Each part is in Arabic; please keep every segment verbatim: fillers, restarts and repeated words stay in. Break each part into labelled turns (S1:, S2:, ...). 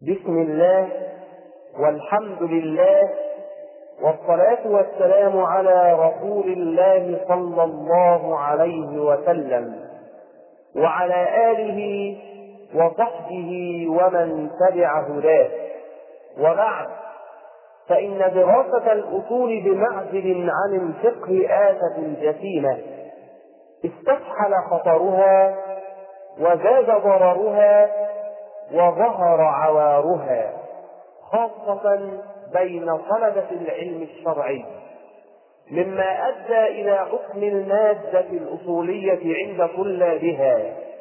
S1: بسم الله والحمد لله والصلاة والسلام على رسول الله صلى الله عليه وسلم وعلى آله وصحبه ومن تبع هداه. وبعد، فإن دراسة الأصول بمعزل عن الفقه آفة جسيمة استفحل خطرها وزاد ضررها وظهر عوارها، خاصة بين طلبة العلم الشرعي، مما أدى إلى حكم المادة الأصولية عند طلابها،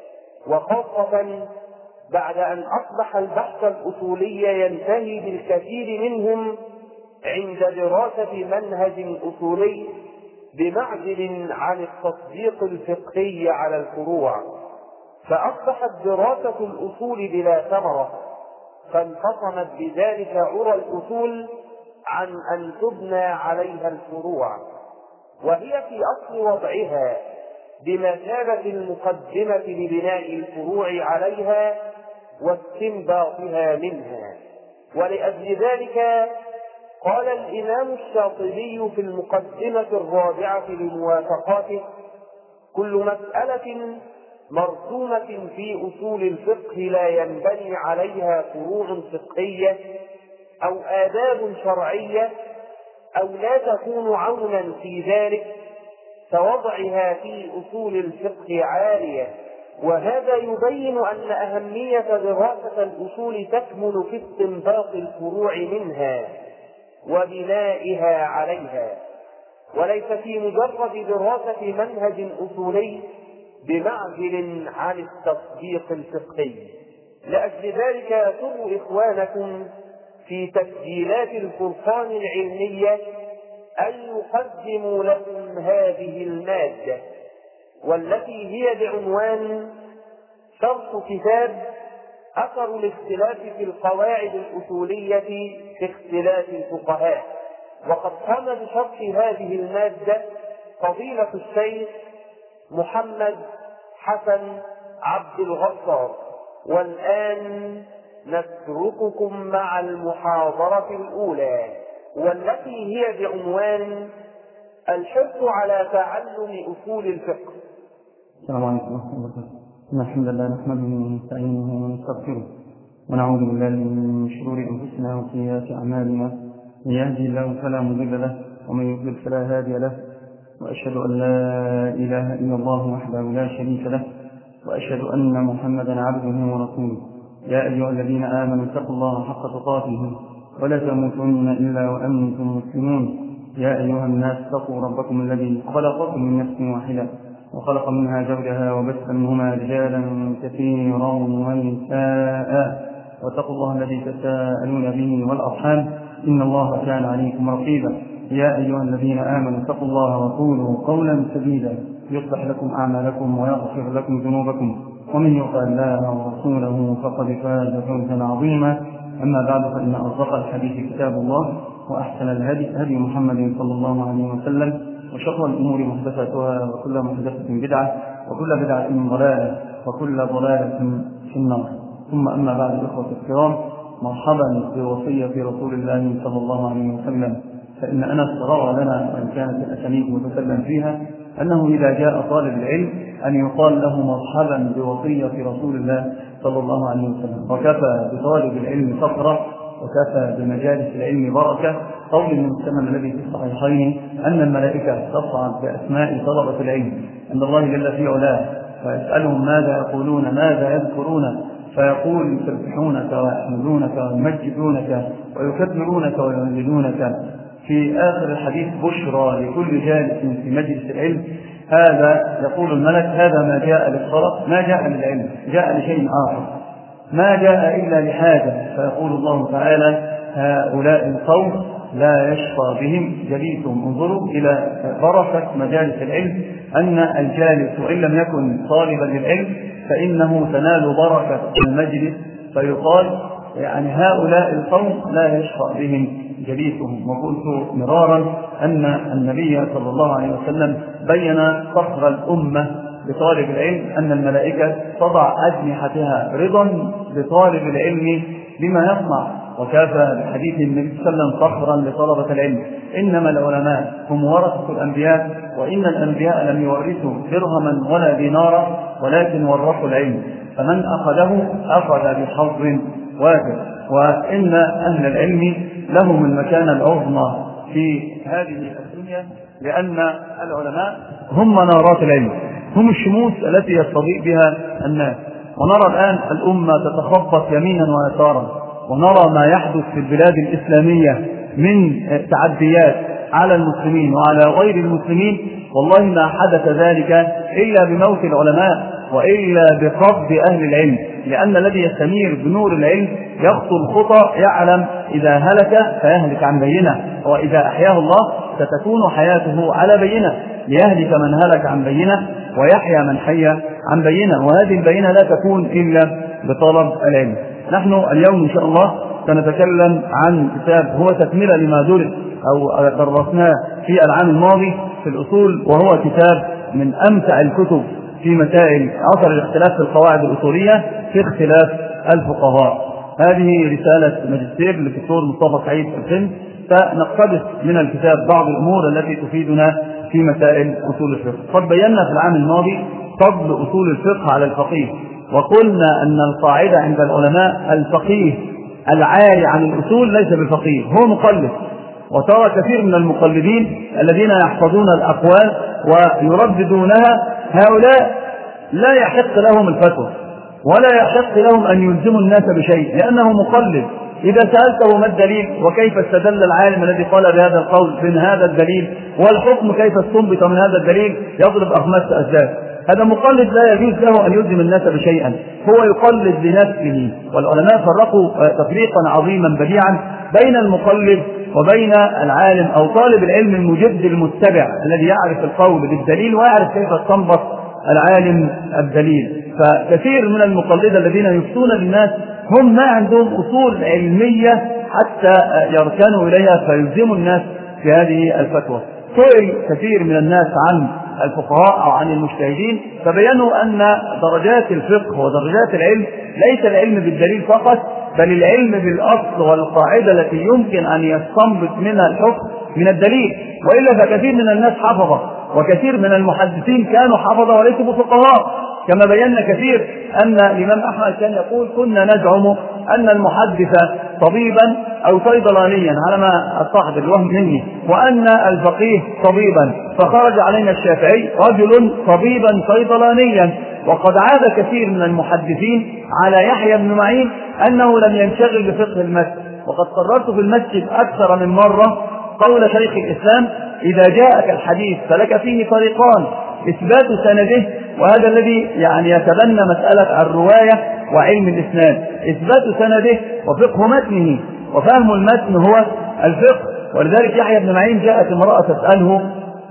S1: وخاصة بعد أن أصبح البحث الأصولي ينتهي بالكثير منهم عند دراسة منهج أصولي بمعزل عن التطبيق الفقهي على الفروع، فأصبحت دراسة الأصول بلا ثمرة، فانفصمت بذلك عرى الأصول عن أن تبنى عليها الفروع، وهي في أصل وضعها بمثابة المقدمة لبناء الفروع عليها واستنباطها منها. ولأجل ذلك قال الإمام الشاطبي في المقدمة الرابعة لموافقاته: كل مسألة مرسومة في أصول الفقه لا ينبني عليها فروع فقهية أو آداب شرعية أو لا تكون عونا في ذلك فوضعها في أصول الفقه عالية. وهذا يبين أن أهمية دراسة الأصول تكمن في استنباط الفروع منها وبنائها عليها، وليس في مجرد دراسة منهج أصولي بمعزل عن التطبيق الفقهي. لأجل ذلك يسر إخوانكم في تسجيلات الفرقان العلمية أن يقدموا لكم هذه المادة، والتي هي بعنوان شرح كتاب أثر الاختلاف في القواعد الأصولية في اختلاف الفقهاء. وقد قام بشرح هذه المادة فضيلة الشيخ محمد حسن عبد الغفار. والآن نترككم مع المحاضرة الأولى، والتي هي بعنوان الحرص على تعلم أصول الفقه.
S2: السلام عليكم ورحمة الله وبركاته. إن الحمد لله نحمده ونستعينه ونستغفره ونعوذ بالله من شرور أنفسنا وسيئات أعمالنا، من يهدي الله فلا مضل له ومن يضلل فلا هادي له، وأشهد أن لا إله إلا الله وحده لا شريك له، وأشهد أن محمدا عبده ورسوله. يا أيها الذين آمنوا اتقوا الله حق تقاته ولا تموتن إلا وأنتم مسلمون. يا أيها الناس اتقوا ربكم الذي خلقكم من نفس واحدة وخلق منها زوجها وبث منهما رجالا كثيرا ونساء، واتقوا الله الذي تساءلون به والأرحام إن الله كان عليكم رقيبا. يا أيها الذين آمنوا اتقوا الله وقولوا قولا سديدا يصلح لكم أعمالكم ويغفر لكم ذنوبكم، ومن يطع الله ورسوله فقد فاز فوزا عظيما. أما بعد، فإن أصدق الحديث كتاب الله، وأحسن الهدي هدي محمد صلى الله عليه وسلم، وشر الأمور محدثاتها، وكل محدثة بدعة، وكل بدعة ضلالة، وكل ضلالة في النار. ثم أما بعد، إخوة الكرام، مرحبا بوصية رسول الله صلى الله عليه وسلم. فإن أنس روى لنا وإن كانت الأسانيد متكلم فيها أنه إذا جاء طالب العلم أن يقال له مرحبا بوصية رسول الله صلى الله عليه وسلم. وكفى بطالب العلم فقرة، وكفى بمجالس العلم بركة. قول المسلم الذي في الصحيحين أن الملائكة تصعد بأسماء طلبة العلم عند الله جل في علاه، ويسألهم ماذا يقولون ماذا يذكرون، فيقول: يسبحونك ويحمدونك ويمجدونك ويكبرونك ويهللونك. في آخر الحديث: بشرى لكل جالس في مجلس العلم. هذا يقول الملك: هذا ما جاء للصلاة، ما جاء للعلم، جاء لشيء آخر، ما جاء إلا لحاجة. فيقول الله تعالى: هؤلاء القوم لا يشقى بهم جليسهم. انظروا إلى بركة مجالس العلم، أن الجالس وإن لم يكن طالبا للعلم فإنه تنال بركة المجلس، فيقال يعني هؤلاء القوم لا يشقى بهم جليسهم. وقلت مرارا أن النبي صلى الله عليه وسلم بين فخر الأمة بطالب العلم، أن الملائكة تضع أجنحتها رضا بطالب العلم بما يصنع، وكافى بحديث النبي صلى الله عليه وسلم فخرا لطلبة العلم: إنما العلماء هم ورثة الأنبياء، وإن الأنبياء لم يورثوا درهما ولا دينارا ولكن ورثوا العلم، فمن أخذه أخذ بحظ وافر. وإن أهل العلم لهم المكانة العظمى في هذه الدنيا، لأن العلماء هم منارات العلم، هم الشموس التي يستضيء بها الناس. ونرى الآن الأمة تتخبط يمينا ويسارا، ونرى ما يحدث في البلاد الإسلامية من تعديات على المسلمين وعلى غير المسلمين. والله ما حدث ذلك إلا بموت العلماء وإلا بقبض أهل العلم، لأن الذي يستنير بنور العلم يخطو الخطى، يعلم إذا هلك فيهلك عن بينة، وإذا أحياه الله ستكون حياته على بينة، ليهلك من هلك عن بينة ويحيى من حي عن بينة، وهذه البينة لا تكون إلا بطلب العلم. نحن اليوم إن شاء الله سنتكلم عن كتاب هو تكملة لما درس أو درسناه في العام الماضي في الأصول، وهو كتاب من أمتع الكتب في مسائل أثر الاختلاف في القواعد الأصولية في اختلاف الفقهاء. هذه رسالة ماجستير للدكتور مصطفى سعيد الفن، فنقتبس من الكتاب بعض الأمور التي تفيدنا في مسائل أصول الفقه. قد بينا في العام الماضي فضل أصول الفقه على الفقيه، وقلنا أن القاعدة عند العلماء: الفقيه العالي عن الأصول ليس بالفقيه، هو مقلد. وترى كثير من المقلدين الذين يحفظون الأقوال ويرددونها، هؤلاء لا يحق لهم الفتوى ولا يحق لهم أن يلزموا الناس بشيء، لأنه مقلد. إذا سألته ما الدليل وكيف استدل العالم الذي قال بهذا القول من هذا الدليل، والحكم كيف استنبط من هذا الدليل، يضرب أخماس أسباب. هذا مقلد لا يجوز له أن يلزم الناس بشيئا، هو يقلد لنفسه. والعلماء فرقوا تفريقا عظيما بديعا بين المقلد وبين العالم أو طالب العلم المجد المتبع الذي يعرف القول بالدليل ويعرف كيف استنبط العالم الدليل. فكثير من المقلدة الذين يفتون للناس هم ما عندهم أصول علمية حتى يركنوا إليها فيلزموا الناس في هذه الفتوى. سئل كثير من الناس عن الفقهاء أو عن المجتهدين، فبينوا أن درجات الفقه ودرجات العلم ليس العلم بالدليل فقط، بل العلم بالأصل والقاعدة التي يمكن أن يستنبط منها الحكم من الدليل. وإلا فكثير من الناس حفظة، وكثير من المحدثين كانوا حفظة وليسوا بفقهاء. كما بينا كثير أن الإمام أحمد كان يقول: كنا نزعم أن المحدث طبيبا أو صيدلانيا، على ما أصحب الوهم مني، وأن الفقيه طبيبا، فخرج علينا الشافعي رجل طبيبا صيدلانيا. وقد عاد كثير من المحدثين على يحيى بن معين أنه لم ينشغل بفقه المسجد. وقد قررت في المسجد أكثر من مرة قول شيخ الإسلام: إذا جاءك الحديث فلك فيه طريقان: إثبات سنده، وهذا الذي يعني يتبنى مسألة الرواية وعلم الإسناد، إثبات سنده وفقه متنه، وفهم المتن هو الفقه. ولذلك يحيى بن معين جاءت امرأة تسأله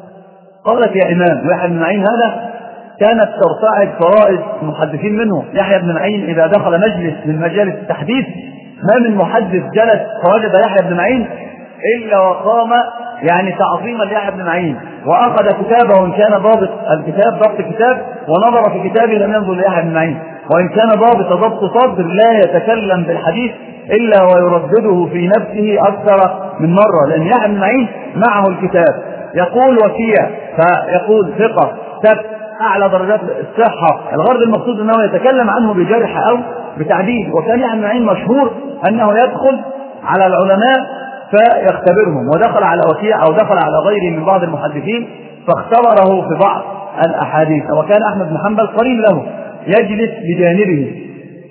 S2: قالت: يا إمام. ويحيى بن معين هذا كانت ترتعد فرائض المحدثين منه. يحيى بن معين إذا دخل مجلس من مجالس التحديث ما من محدث جلس فوجد يحيى بن معين إلا وقام يعني تعظيما ليحيى بن معين، وأخذ كتابه وإن كان ضابط الكتاب ضبط كتاب، ونظر في كتابه لم ينظر ليحيى بن معين، وإن كان ضابط ضبط صدر لا يتكلم بالحديث إلا ويردده في نفسه أكثر من مرة، لأن يحيى بن معين معه الكتاب يقول وكيع، فيقول ثقة، ثبت، أعلى درجات الصحة. الغرض المقصود أنه يتكلم عنه بجرح أو بتعديل. وكان يحيى بن معين مشهور أنه يدخل على العلماء فيختبرهم، ودخل على وكيع أو دخل على غيره من بعض المحدثين فاختبره في بعض الأحاديث. وكان أحمد بن حنبل قريب له يجلس بجانبه،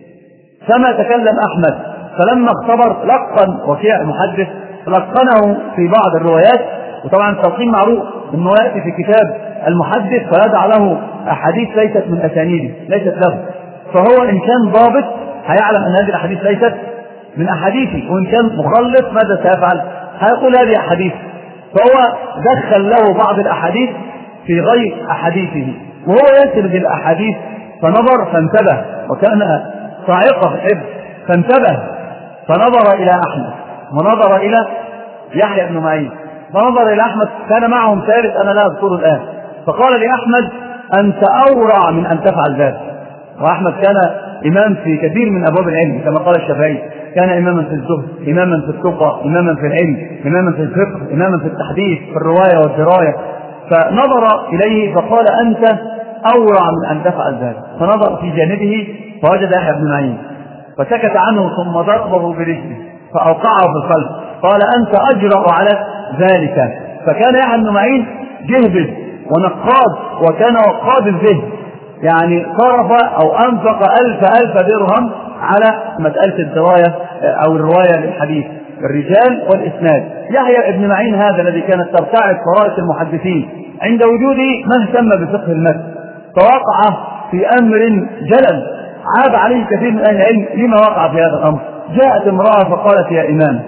S2: فما تكلم أحمد، فلما اختبر لقن وكيع المحدث لقنه في بعض الروايات. وطبعا التلقين معروف انه يأتي في كتاب المحدث فيضع له أحاديث ليست من أسانيده، ليست له، فهو إن كان ضابط هيعلم أن هذه الأحاديث ليست من أحاديثه، وإن كان مخلط ماذا سيفعل؟ هيقول هذه أحاديث. فهو دخل له بعض الأحاديث في غير أحاديثه، وهو يسرد الأحاديث فنظر فانتبه، وكان صاعقة في الحفظ، فانتبه فنظر إلى أحمد ونظر إلى يحيى بن معين، فنظر إلى أحمد، كان معهم ثالث أنا لا أذكره الآن، فقال لأحمد: أنت أورع من أن تفعل ذلك. وأحمد كان إمام في كثير من أبواب العلم كما قال الشافعي، كان إماما في الزهد، إماما في التقى، إماما في العلم، إماما في الفقه، إماما في التحديث، في الرواية والدراية. فنظر إليه فقال أنت أورع من أن تفعل ذلك. فنظر في جانبه فوجد يحيى بن معين فسكت عنه ثم ضربه برجله فأوقعه في القلب، قال أنت أجرأ على ذلك. فكان يحيى بن معين جهبذ ونقاد وكان وقاد الذهن، يعني صرف أو أنفق ألف ألف درهم على مسألة الدراية أو الرواية للحديث، الرجال والإسناد. يحيى بن معين هذا الذي كانت ترتعد فرائس المحدثين عند وجوده ما اهتم بفقه المتن، فوقع في أمر جلل عاب عليه كثير من أهل العلم لما وقع في هذا الأمر. جاءت امرأة فقالت يا إمام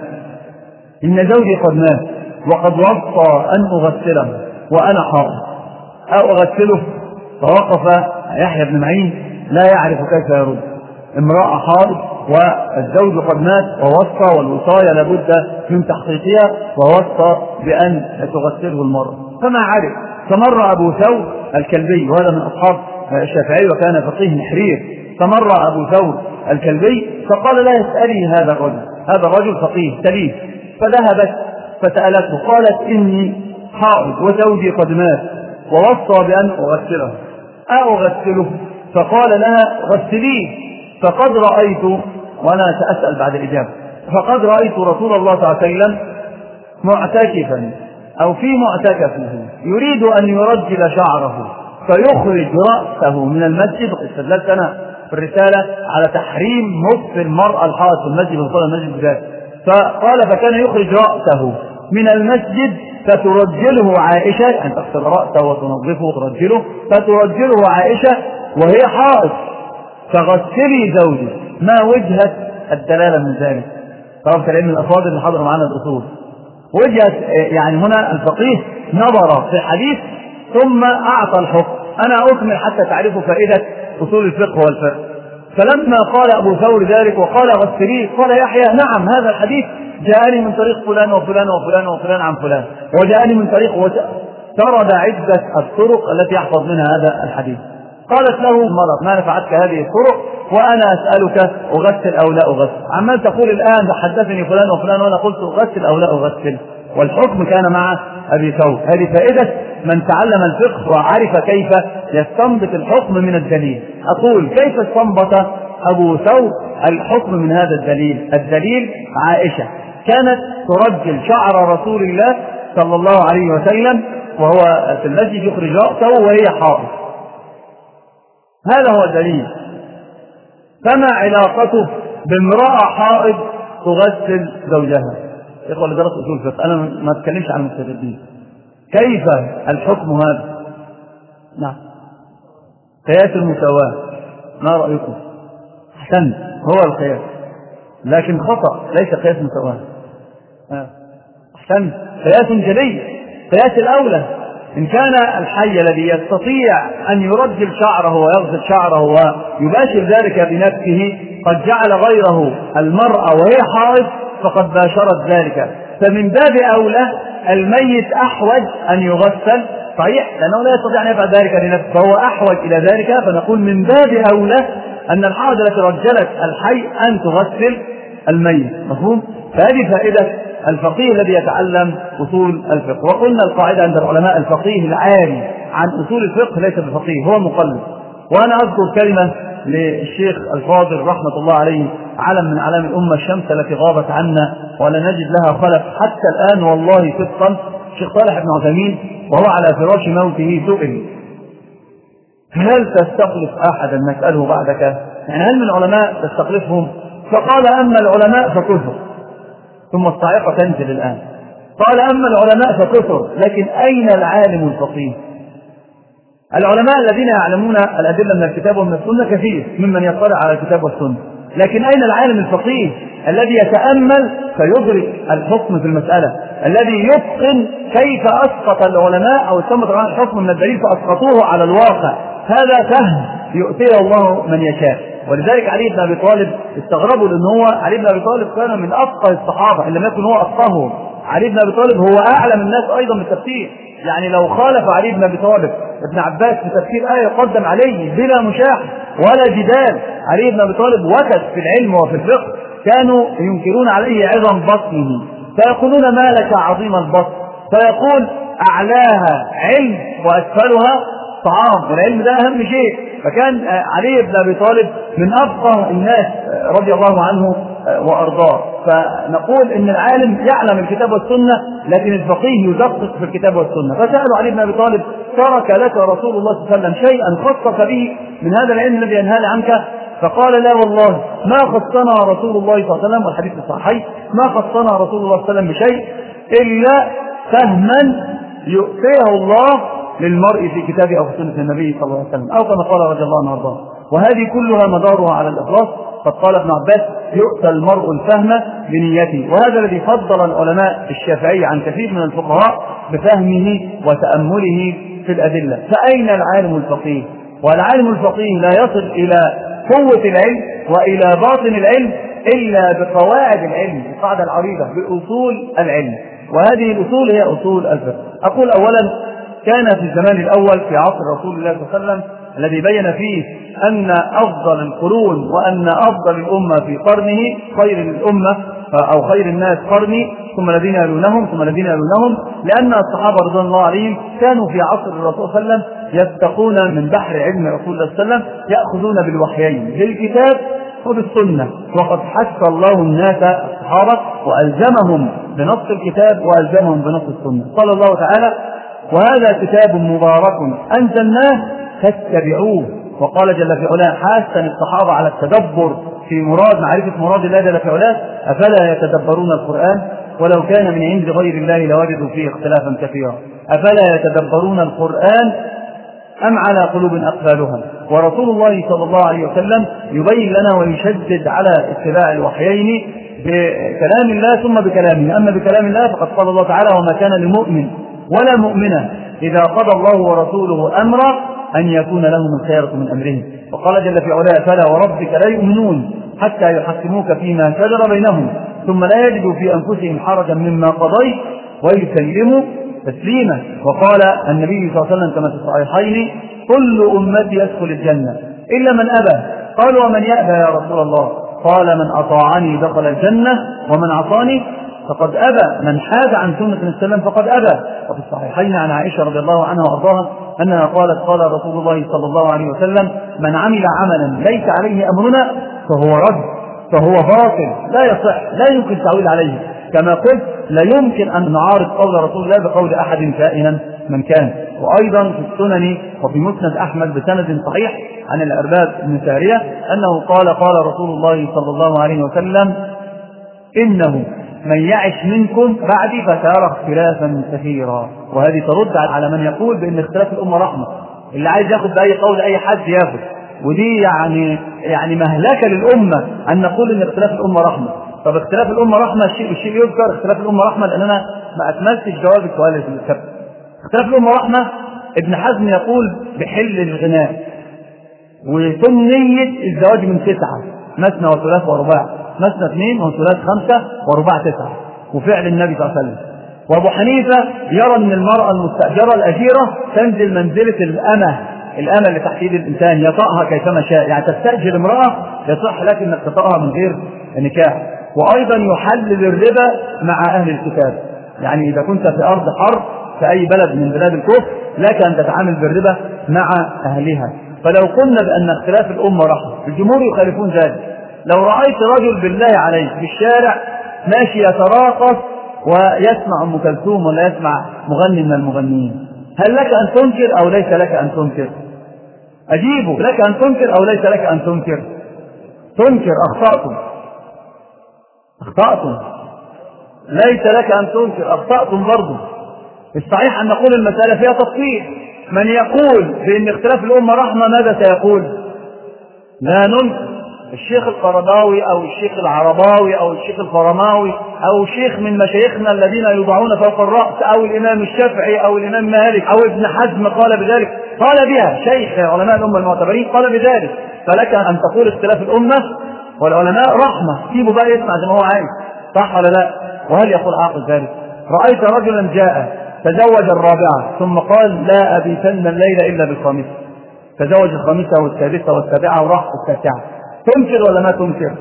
S2: إن زوجي قد مات وقد وصى أن أغسله وأنا حائض، أو أغسله؟ فوقف يحيى بن معين لا يعرف كيف يرد. امرأة حائض والزوج قد مات ووصى، والوصاية لابد من تحقيقها، ووصى بأن تغسله المرأة فما عرف. فمر أبو ثور الكلبي وهذا من أصحاب الشافعي وكان فقيه نحرير، فمر أبو ثور الكلبي فقال لا يسألي هذا الرجل، هذا الرجل فقيه سليم. فذهبت فسألته قالت إني حائض وزوجي قد مات ووصى بأن أغسله، أغسله؟ فقال لها غسليه، فقد رأيت، وأنا سأسأل بعد الإجابة، فقد رأيت رسول الله صلى الله عليه وسلم معتكفا أو في معتكفه يريد أن يرجل شعره فيخرج رأسه من المسجد. استدلت أنا في الرسالة على تحريم مصف المرأة الحائض في المسجد وصول المسجد بذلك. فقال فكان يخرج رأسه من المسجد فترجله عائشة، أن يعني تغسل رأسه وتنظفه وترجله، فترجله عائشة وهي حائض فغسلي زوجي. ما وجهة الدلالة من ذلك؟ طبعا كلام من الأفاضل اللي حضروا معنا الأصول. وجهة يعني هنا الفقيه نظر في الحديث ثم أعطى الحكم. أنا أكمل حتى تعرفوا فائدة أصول الفقه والفقه. فلما قال أبو ثور ذلك وقال غسليه قال يحيى نعم هذا الحديث جاءني من طريق فلان وفلان وفلان وفلان عن فلان، وجاءني من طريق وترد عدة الطرق التي يحفظ منها هذا الحديث. قالت له المرأة ما نفعتك هذه الطرق وأنا أسألك أغسل أو لا أغسل؟ عمال تقول الآن حدثني فلان وفلان وأنا قلت أغسل أو لا أغسل، والحكم كان مع أبي ثور. هذه فائدة من تعلم الفقه وعرف كيف يستنبط الحكم من الدليل. أقول كيف استنبط أبو ثور الحكم من هذا الدليل؟ الدليل عائشة كانت ترجل شعر رسول الله صلى الله عليه وسلم وهو في المسجد يخرج رأسه وهي حائض، هذا هو الدليل. فما علاقته بامرأة حائض تغسل زوجها؟ إخوة اللي درس أصول الفقه أنا ما أتكلمش عن المستدلين، كيف الحكم هذا؟ نعم قياس المساواة، ما رأيكم؟ أحسن هو القياس لكن خطأ، ليس قياس مساواة. أحسن قياس جلي، قياس الأولى. إن كان الحي الذي يستطيع أن يرجل شعره ويغسل شعره ويباشر ذلك بنفسه قد جعل غيره المرأة وهي حائض فقد باشرت ذلك، فمن باب أولى الميت أحوج أن يغسل، صحيح لأنه لا يستطيع أن يفعل ذلك لنفسه فهو أحوج إلى ذلك، فنقول من باب أولى أن الحائض التي رجلت الحي أن تغسل الميت. مفهوم؟ فهذه فائدة الفقيه الذي يتعلم أصول الفقه. وقلنا القاعدة عند العلماء الفقيه العالي عن أصول الفقه ليس بفقيه، هو مقلد. وأنا أذكر كلمة للشيخ الفاضل رحمة الله عليه، علم من علام الأمة، الشمس التي غابت عنا ولا نجد لها خلف حتى الآن والله صدقا. الشيخ صالح بن عثيمين وهو على فراش موته سئل هل تستخلف أحدا نسأله بعدك؟ يعني هل من العلماء تستخلفهم؟ فقال أما العلماء فكثر، ثم الصاعقة تنزل الآن. قال أما العلماء فكثر لكن أين العالم الفقيه؟ العلماء الذين يعلمون الأدلة من الكتاب ومن السنة كثير ممن يطلع على الكتاب والسنة، لكن أين العالم الفقيه الذي يتأمل فيدرك الحكم في المسألة، الذي يتقن كيف أسقط العلماء أو استنبط الحكم من الدليل فأسقطوه على الواقع؟ هذا فهم يؤتيه الله من يشاء. ولذلك علي بن أبي طالب استغربوا، لأن هو علي بن أبي طالب كان من أفقه الصحابة، إن لم يكن هو أفقههم. علي بن أبي طالب هو أعلم الناس أيضا بالتفسير، يعني لو خالف علي بن أبي طالب ابن عباس في تفسير آية يقدم عليه بلا مشاح ولا جدال. علي بن أبي طالب وكد في العلم وفي الفقه، كانوا ينكرون عليه عظم بطنه، فيقولون ما لك عظيم البطن، فيقول أعلاها علم وأسفلها طعام، والعلم ده أهم شيء. فكان علي بن أبي طالب من أفقه الناس رضي الله عنه وأرضاه. فنقول إن العالم يعلم الكتاب والسنة، لكن الفقيه يدقق في الكتاب والسنة. فسألوا علي بن أبي طالب: ترك لك رسول الله صلى الله عليه وسلم شيئا خصك به من هذا العلم الذي ينهى عنك؟ فقال: لا والله ما خصنا رسول الله صلى الله عليه وسلم، والحديث الصحيح، ما خصنا رسول الله صلى الله عليه وسلم بشيء إلا فهما يؤتيه الله للمرء في كتابه أو في سنة النبي صلى الله عليه وسلم، أو كما قال رضي الله عنه وارضاه. وهذه كلها مدارها على الإخلاص. قد قال ابن عباس: يؤتى المرء الفهم بنيته. وهذا الذي فضل العلماء الشافعي عن كثير من الفقهاء بفهمه وتأمله في الأدلة. فأين العالم الفقيه؟ والعالم الفقيه لا يصل إلى قوة العلم وإلى باطن العلم إلا بقواعد العلم، القاعدة العريضة بأصول العلم، وهذه الأصول هي أصول الفقه. أقول أولا: كان في الزمان الأول في عصر رسول الله صلى الله عليه وسلم الذي بين فيه أن أفضل القرون وأن أفضل الأمة في قرنه خير الأمة أو خير الناس قرني ثم الذين يلونهم ثم الذين يلونهم، لأن الصحابة رضوان الله عليهم كانوا في عصر الرسول صلى الله عليه وسلم يستقون من بحر علم رسول الله صلى الله عليه وسلم، يأخذون بالوحيين بالكتاب وبالسنة. وقد حث الله الناس الصحابة وألزمهم بنص الكتاب وألزمهم بنص السنة. قال الله تعالى: وهذا كتاب مبارك أنزلناه فاتبعوه. وقال جل في علاه حاثا الصحابة على التدبر في مراد معرفة مراد الله جل في علاه: أفلا يتدبرون القرآن ولو كان من عند غير الله لوجدوا فيه اختلافا كثيرا. أفلا يتدبرون القرآن أم على قلوب أقفالها. ورسول الله صلى الله عليه وسلم يبين لنا ويشدد على اتباع الوحيين بكلام الله ثم بكلامه. أما بكلام الله فقد قال الله تعالى: وما كان لمؤمن ولا مؤمنة إذا قضى الله ورسوله أمرا أن يكون لهم الخيرة من أمرهم. وقال جل في علاه: فلا وربك لا يؤمنون حتى يحكموك فيما شجر بينهم ثم لا يجدوا في أنفسهم حرجا مما قضيت ويسلموا تسليما. وقال النبي صلى الله عليه وسلم كما في الصحيحين: كل أمتي يدخل الجنة إلا من أبى. قالوا: ومن يأبى يا رسول الله؟ قال: من أطاعني دخل الجنة ومن عصاني فقد أبى. من حاد عن سنة السلام فقد أبى. وفي الصحيحين عن عائشة رضي الله عنها وأرضاها أنها قالت: قال رسول الله صلى الله عليه وسلم: من عمل عملا ليس عليه أمرنا فهو رد، فهو باطل لا يصح، لا يمكن تعويل عليه. كما قلت: لا يمكن أن نعارض قول رسول الله بقول أحد كائنا من كان. وأيضا في السنن وفي مسند أحمد بسند صحيح عن الأرباب بن سارية أنه قال: قال رسول الله صلى الله عليه وسلم: إنه من يعش منكم بعدي فسيرى اختلافا كثيرا. وهذه ترد على من يقول بأن اختلاف الأمة رحمة، اللي عايز ياخذ بأي قول أي حد ياخذ، ودي يعني يعني مهلكة للأمة أن نقول أن اختلاف الأمة رحمة. طب اختلاف الأمة رحمة الشيء الشيء يذكر اختلاف الأمة رحمة لأننا ما أكملتش جواب السؤال اللي في الكتاب. اختلاف الأمة رحمة. ابن حزم يقول بحل الغناء وسنية الزواج من تسعة، مثنى وثلاث ورباع، مثنى اثنين وثلاث خمسة ورباع تسعة، وفعل النبي صلى الله عليه وسلم. وابو حنيفة يرى ان المرأة المستأجرة الأجيرة تنزل منزلة الأمة، الأمة اللي تحت يد الإنسان يطأها كيفما شاء، يعني تستأجر امرأة يصح لك انك تطأها من غير نكاح. وأيضا يحلل الربا مع أهل الكتاب، يعني إذا كنت في أرض حرب في أي بلد من بلاد الكفر لك أن تتعامل بالربا مع أهلها. فلو قلنا بأن اختلاف الأمة رحمة، الجمهور يخالفون ذلك. لو رأيت رجل بالله عليك في الشارع ماشي يتراقص ويسمع أم كلثوم ولا يسمع مغني من المغنيين، هل لك أن تنكر أو ليس لك أن تنكر؟ أجيبه: لك أن تنكر أو ليس لك أن تنكر؟ تنكر. أخطأتم أخطأتم ليس لك أن تنكر، أخطأتم برضو. الصحيح أن نقول المسألة فيها تفصيل. من يقول بأن اختلاف الأمة رحمة ماذا سيقول؟ لا ننكر. الشيخ القرضاوي أو الشيخ العرباوي أو الشيخ الفرماوي أو شيخ من مشايخنا الذين يوضعون فوق الرأس أو الإمام الشافعي أو الإمام مالك أو ابن حزم قال بذلك، قال بها شيخ علماء الأمة المعتبرين قال بذلك. فلك أن تقول اختلاف الأمة والعلماء رحمة، سيبه بقى يسمع زي ما هو عايز، صح ولا لا؟ وهل يقول عاقل ذلك؟ رأيت رجلا جاء تزوج الرابعة ثم قال لا أبيتن الليلة إلا بالخامسة، تزوج الخامسة والسادسة والسابعة وراح التاسعة، تنكر ولا ما تنكر؟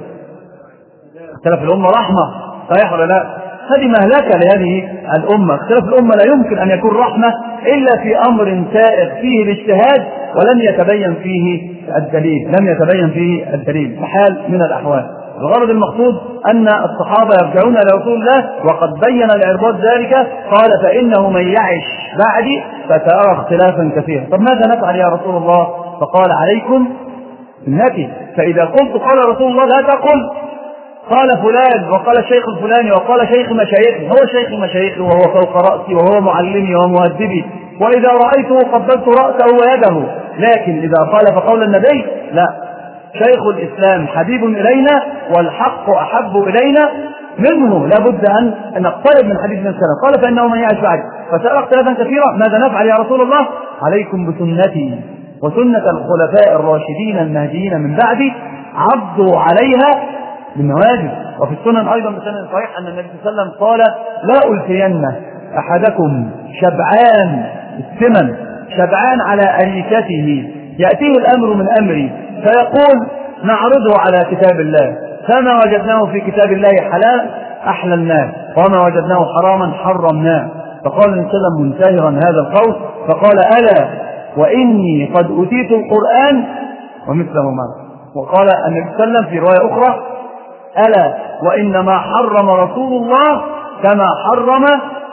S2: اختلاف الأمة رحمة، صحيح ولا لا؟ هذه مهلكة لهذه الأمة. اختلاف الأمة لا يمكن أن يكون رحمة إلا في أمر سائغ فيه الاجتهاد ولم يتبين فيه الدليل، لم يتبين فيه الدليل بحال من الأحوال. الغرض المقصود أن الصحابة يرجعون لرسول الله وقد بين العرباط ذلك، قال فإنه من يعش بعدي فسيرى اختلافا كثيرا. طب ماذا نفعل يا رسول الله؟ فقال عليكم سنتي، فإذا قلت قال رسول الله لا تقل قال فلان وقال الشيخ الفلاني وقال شيخ مشايخي، هو شيخ مشايخي وهو فوق رأسي وهو معلمي ومؤدبي، وإذا رأيته قبلت رأسه ويده، لكن إذا قال فقول النبي لا، شيخ الإسلام حبيب إلينا والحق أحب إلينا منه، لا بد أن نقترب من حديث النبي صلى الله عليه وسلم. قال فإنه من يعش بعدي فسأل اختلافا كثيرا، ماذا نفعل يا رسول الله؟ عليكم بسنتي وسنة الخلفاء الراشدين المهديين من بعدي عضوا عليها بالنواجذ. وفي السنن أيضا بسنن صحيح أن النبي صلى الله عليه وسلم قال لا ألفين أحدكم شبعان الثمن شبعان على أريكته يأتيه الأمر من أمري فيقول نعرضه على كتاب الله، فما وجدناه في كتاب الله حلال أحللناه وما وجدناه حراما حرمناه. فقال النبي صلى الله عليه وسلم منتهرا هذا القول فقال ألا وإني قد أوتيت القرآن ومثله معه. وقال النبي صلى الله عليه وسلم في رواية أخرى ألا وإنما حرم رسول الله كما حرم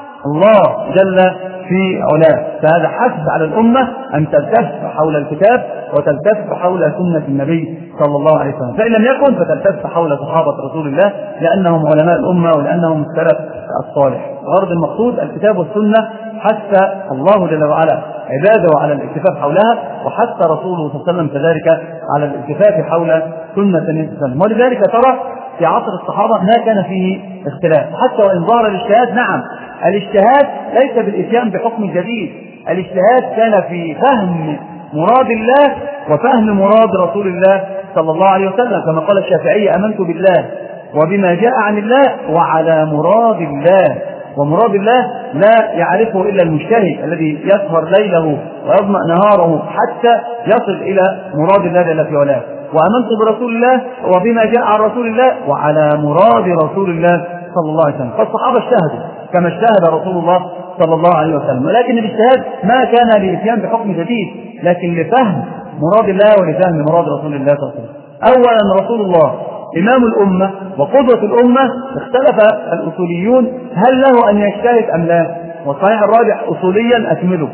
S2: الله جل في علاه. فهذا حث على الأمة أن تلتف حول الكتاب وتلتف حول سنة النبي صلى الله عليه وسلم، فإن لم يكن فتلتف حول صحابة رسول الله لأنهم علماء الأمة ولأنهم السلف الصالح. غرض المقصود الكتاب والسنة، حث الله جل وعلا عباده على الالتفاف حولها، وحث رسوله صلى الله عليه وسلم كذلك على الالتفاف حول سنة النبي صلى الله عليه وسلم. ولذلك ترى في عصر الصحابة ما كان فيه اختلاف، حتى وإن ظهر الاجتهاد. نعم الاجتهاد ليس بالإتيان بحكم جديد، الاجتهاد كان في فهم مراد الله وفهم مراد رسول الله صلى الله عليه وسلم، كما قال الشافعي أمنت بالله وبما جاء عن الله وعلى مراد الله. ومراد الله لا يعرفه إلا المجتهد الذي يسهر ليله ويظمأ نهاره حتى يصل إلى مراد الله جل في علاه. وأمنت برسول الله وبما جاء عن رسول الله وعلى مراد رسول الله صلى الله عليه وسلم. فالصحابة اجتهدوا كما اجتهد رسول الله صلى الله عليه وسلم، ولكن الاجتهاد ما كان للإتيان بحكم جديد، لكن لفهم مراد الله ولفهم مراد رسول الله صلى الله عليه وسلم. أولا رسول الله إمام الأمة وقدوة الأمة، اختلف الأصوليون هل له أن يجتهد أم لا؟ والصحيح الراجح أصوليا أكمله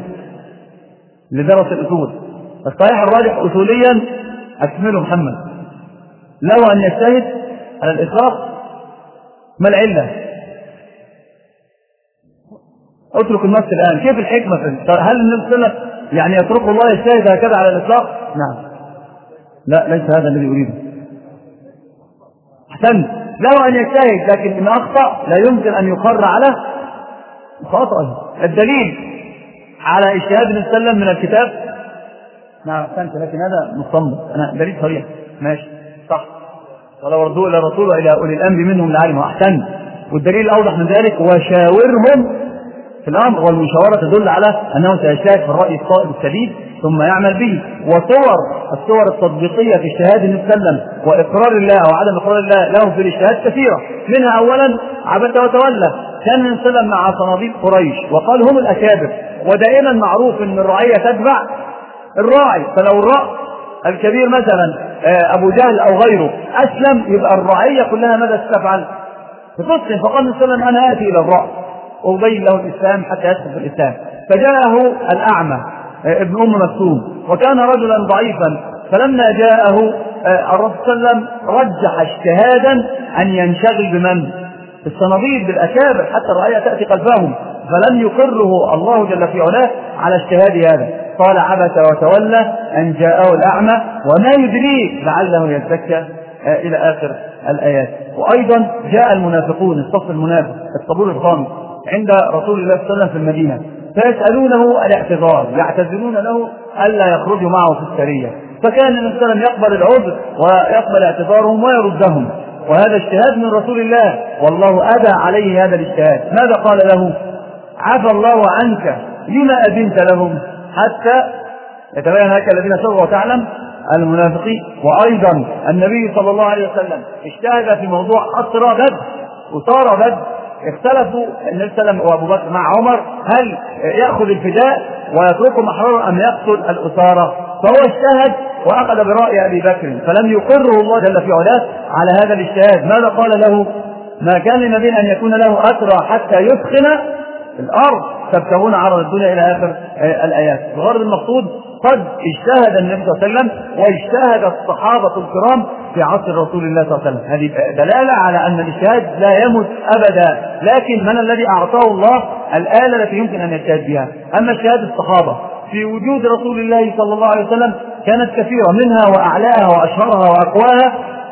S2: لدرس الأصول، الصحيح الراجح أصوليا أكمله محمد، له أن يجتهد على الإطلاق. ما العلة؟ اترك النص الآن، كيف الحكمة في هل النبي صلى الله عليه وسلم يعني يترك الله يجتهد هكذا على الإطلاق؟ نعم لا، ليس هذا الذي أريده. أحسنت، له أن يجتهد، لكن إن أخطأ لا يمكن أن يقر على خطأه. الدليل على اجتهاد النبي صلى الله عليه وسلم من الكتاب. نعم أحسنت، لكن هذا مصمم، أنا دليل صريح ماشي صح، ولو ردوا إلى الرسول وإلى أولي الأمر منهم لعلموا. أحسنت، والدليل الأوضح من ذلك وشاورهم في الأمر، والمشاورة تدل على أنه سيجتهد في الرأي الصائب السديد ثم يعمل به. وصور الصور التطبيقية في اجتهاد النبي صلى الله عليه وسلم وإقرار الله وعدم إقرار الله له في الاجتهاد كثيرة، منها أولا عبس وتولى. كان النبي صلى الله عليه وسلم مع صناديد قريش وقال هم الأكابر، ودائما معروف أن الرعية تتبع الراعي، فلو الرأس الكبير مثلا أبو جهل أو غيره أسلم يبقى الرعية كلها ماذا تفعل؟ تسلم. فقال النبي صلى الله عليه وسلم أنا آتي إلى الرأس وأبين له الإسلام حتى يدخل في الإسلام. فجاءه الأعمى ابن أم مكتوم وكان رجلا ضعيفا، فلما جاءه الرسول صلى الله عليه وسلم رجح اجتهادا أن ينشغل بمن؟ الصناديد بالأكابر حتى الرعية تأتي قلبهم، فلم يقره الله جل في علاه على اجتهاد هذا. قال عبس وتولى أن جاءه الأعمى وما يدريك لعله يزكى إلى آخر الآيات. وأيضا جاء المنافقون، الصف المنافق الطابور الخامس عند رسول الله صلى الله عليه وسلم في المدينة، فيسألونه الاعتذار، يعتذرون له ألا يخرجوا معه في السرية، فكان النبي صلى الله عليه وسلم يقبل العذر ويقبل اعتذارهم ويردهم، وهذا اجتهاد من رسول الله، والله أبى عليه هذا الاجتهاد. ماذا قال له؟ عفى الله عنك لما أذنت لهم حتى يتبين لك الذين صدقوا وتعلم المنافقين. وأيضا النبي صلى الله عليه وسلم اجتهد في موضوع أسرى بدر وصار بدر، اختلفوا النبي صلى الله عليه وسلم وأبو بكر مع عمر هل يأخذ الفداء ويتركهم أحرارا أم يقتل الأسارى، فهو اجتهد وأخذ برأي أبي بكر فلم يقره الله جل في علاه على هذا الاجتهاد. ماذا قال له؟ ما كان لنبي أن يكون له أسرى حتى يثخن الأرض تبتغون عرض الدنيا إلى آخر الآيات. الغرض المقصود قد اجتهد النبي صلى الله عليه وسلم واجتهد الصحابة الكرام في عصر رسول الله صلى الله عليه وسلم. هذه دلالة على أن الاجتهاد لا يمت أبدا، لكن من الذي أعطاه الله الآلة التي يمكن أن يجتهد بها. أما اجتهاد الصحابة في وجود رسول الله صلى الله عليه وسلم كانت كثيرة، منها وأعلاها وأشهرها وأقواها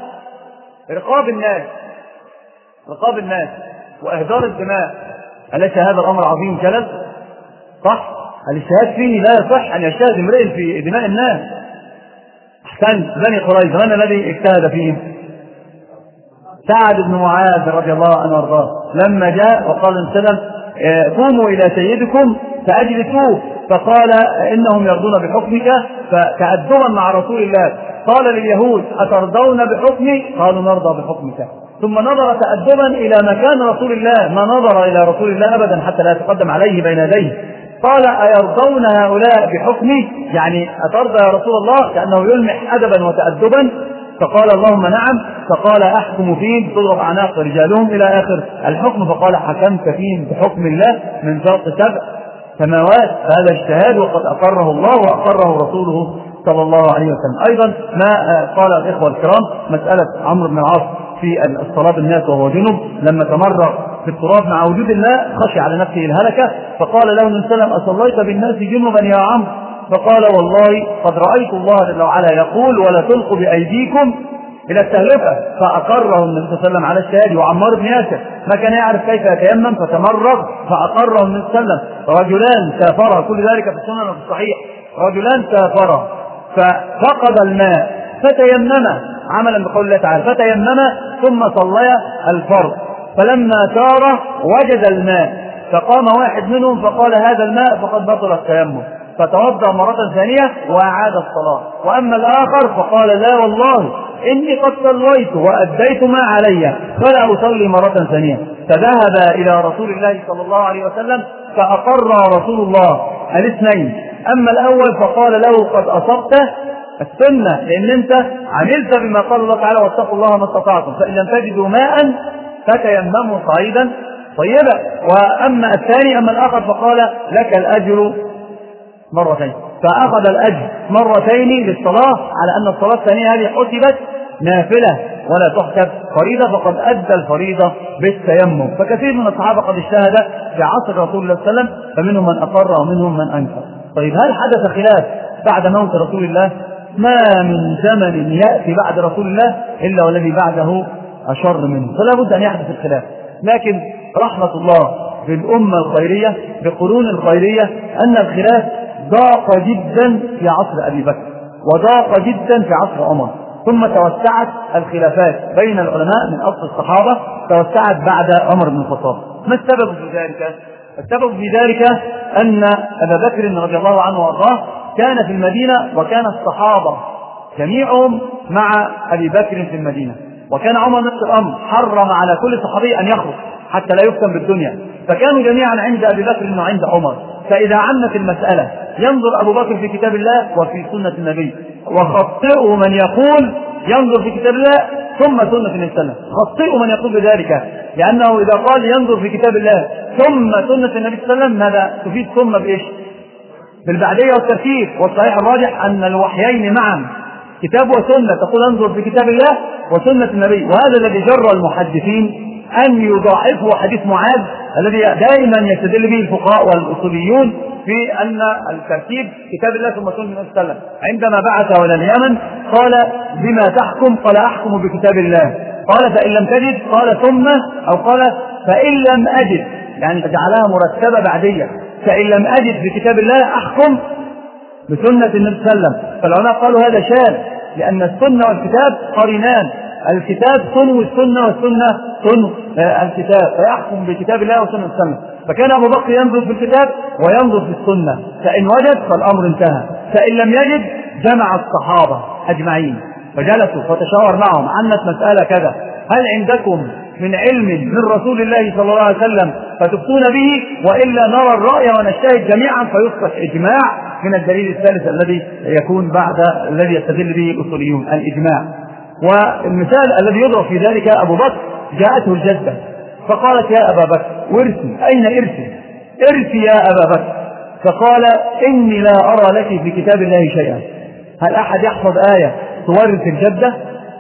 S2: رقاب الناس رقاب الناس وإهدار الدماء. أليس هذا الأمر عظيم جلل؟ صح؟ الاجتهاد فيه لا يصح أن يجتهد امرئ في دماء الناس. أحسن بني قريظة من الذي اجتهد فيهم؟ سعد بن معاذ رضي الله عنه وارضاه، لما جاء وقال وسلم قوموا إلى سيدكم فأجلسوه، فقال إنهم يرضون بحكمك، فتأدبا مع رسول الله قال لليهود أترضون بحكمي؟ قالوا نرضى بحكمك. ثم نظر تأدبا إلى مكان رسول الله، ما نظر إلى رسول الله أبدا حتى لا يتقدم عليه بين يديه، قال أيرضون هؤلاء بحكمي؟ يعني أترضى يا رسول الله؟ كأنه يلمح أدبا وتأدبا. فقال اللهم نعم. فقال أحكم فيهم تضرب أعناق رجالهم إلى آخر الحكم. فقال حكمت فيهم بحكم الله من فوق سبع سماوات. فهذا اجتهاد وقد أقره الله وأقره رسوله صلى الله عليه وسلم. أيضا ما قال الإخوة الكرام مسألة عمرو بن العاص في الصلاة بالناس وهو جنب، لما تمرغ في التراب مع وجود الماء خشي على نفسه الهلكة، فقال له النبي صلى الله عليه وسلم أصليت بالناس جنبا يا عمرو؟ فقال والله قد رأيت الله جل وعلا يقول ولا تلقوا بأيديكم إلى التهلكة. فأقره النبي صلى الله عليه وسلم على الشهادة. وعمار بن ياسر ما كان يعرف كيف يتيمم فتمرغ فأقره النبي صلى الله عليه وسلم. رجلان سافرا، كل ذلك في السنن وفي الصحيح، رجلان سافرا ففقد الماء فتيمم عملا بقول الله تعالى، فتيمم ثم صلى الفرض، فلما سار وجد الماء فقام واحد منهم فقال هذا الماء فقد بطل التيمم، فتوضأ مرة ثانية وأعاد الصلاة. وأما الآخر فقال لا والله إني قد صليت وأديت ما علي فلا أصلي مرة ثانية. فذهب إلى رسول الله صلى الله عليه وسلم فأقر رسول الله الاثنين. أما الأول فقال له قد أصبت السنة، لأن أنت عملت بما قال الله تعالى واتقوا الله ما استطعتم، فإن لم تجدوا ماء فتيمموا صعيدا طيبا. وأما الثاني أما الآخر فقال لك الأجر مرتين، فأخذ الأجر مرتين للصلاة على أن الصلاة الثانية هذه حسبت نافلة ولا تحسب فريضة، فقد أدى الفريضة بالتيمم. فكثير من الصحابة قد اجتهد في عصر رسول الله صلى الله عليه وسلم، فمنهم من أقر ومنهم من أنكر. طيب هل حدث خلاف بعد موت رسول الله؟ ما من زمن يأتي بعد رسول الله إلا والذي بعده أشر منه، فلا بد أن يحدث الخلاف. لكن رحمة الله بالأمة الخيرية بقرون الخيرية أن الخلاف ضاق جدا في عصر أبي بكر وضاق جدا في عصر عمر، ثم توسعت الخلافات بين العلماء من أصل الصحابة، توسعت بعد عمر بن الخطاب. ما السبب في ذلك؟ السبب في ذلك أن أبا بكر رضي الله عنه وارضاه كان في المدينة، وكان الصحابة جميعهم مع أبي بكر في المدينة، وكان عمر نفس الأمر حرم على كل صحابي أن يخرج حتى لا يفتن بالدنيا، فكانوا جميعا عند أبي بكر وعند عمر. فإذا عمت المسألة ينظر أبو بكر في كتاب الله وفي سنة النبي، وخطئوا من يقول ينظر في كتاب الله ثم سنة النبي صلى الله عليه وسلم. خطئوا من يقول بذلك، لأنه إذا قال ينظر في كتاب الله ثم سنة النبي صلى الله عليه وسلم ماذا تفيد ثم بإيش؟ بالبعدية والترتيب. والصحيح الراجح أن الوحيين معا كتاب وسنة، تقول انظر في كتاب الله وسنة النبي. وهذا الذي جرى المحدثين أن يضاعفوا حديث معاذ الذي دائما يستدل به الفقهاء والأصوليون في أن الترتيب كتاب الله ثم سنة النبي صلى الله عليه وسلم. عندما بعث إلى اليمن قال بما تحكم؟ قال أحكم بكتاب الله. قال فإن لم تجد؟ قال ثم، أو قال فإن لم أجد، يعني جعلها مرتبة بعدية، فإن لم أجد بكتاب الله أحكم بسنة النبي صلى الله عليه وسلم. فالعلماء قالوا هذا شاذ، لأن السنة والكتاب قرينان، الكتاب صنو السنة والسنة صنو الكتاب، فيحكم بكتاب الله وسنة السنة. فكان أبو بكر ينظر في الكتاب وينظر في السنة، فإن وجد فالأمر انتهى، فإن لم يجد جمع الصحابة أجمعين فجلسوا فتشاور معهم: عنت مسألة كذا، هل عندكم من علم من رسول الله صلى الله عليه وسلم فتفتون به؟ وإلا نرى الرأي ونجتهد جميعا فيصبح إجماع من الدليل الثالث الذي يكون بعد الذي يستدل به الأصوليون، الإجماع. والمثال الذي يضرب في ذلك أبو بكر: جاءته الجدة فقالت: يا أبا بكر ورثي. أين إرثي؟ إرثي يا أبا بكر. فقال: إني لا أرى لك في كتاب الله شيئا. هل أحد يحفظ آية تورث الجدة؟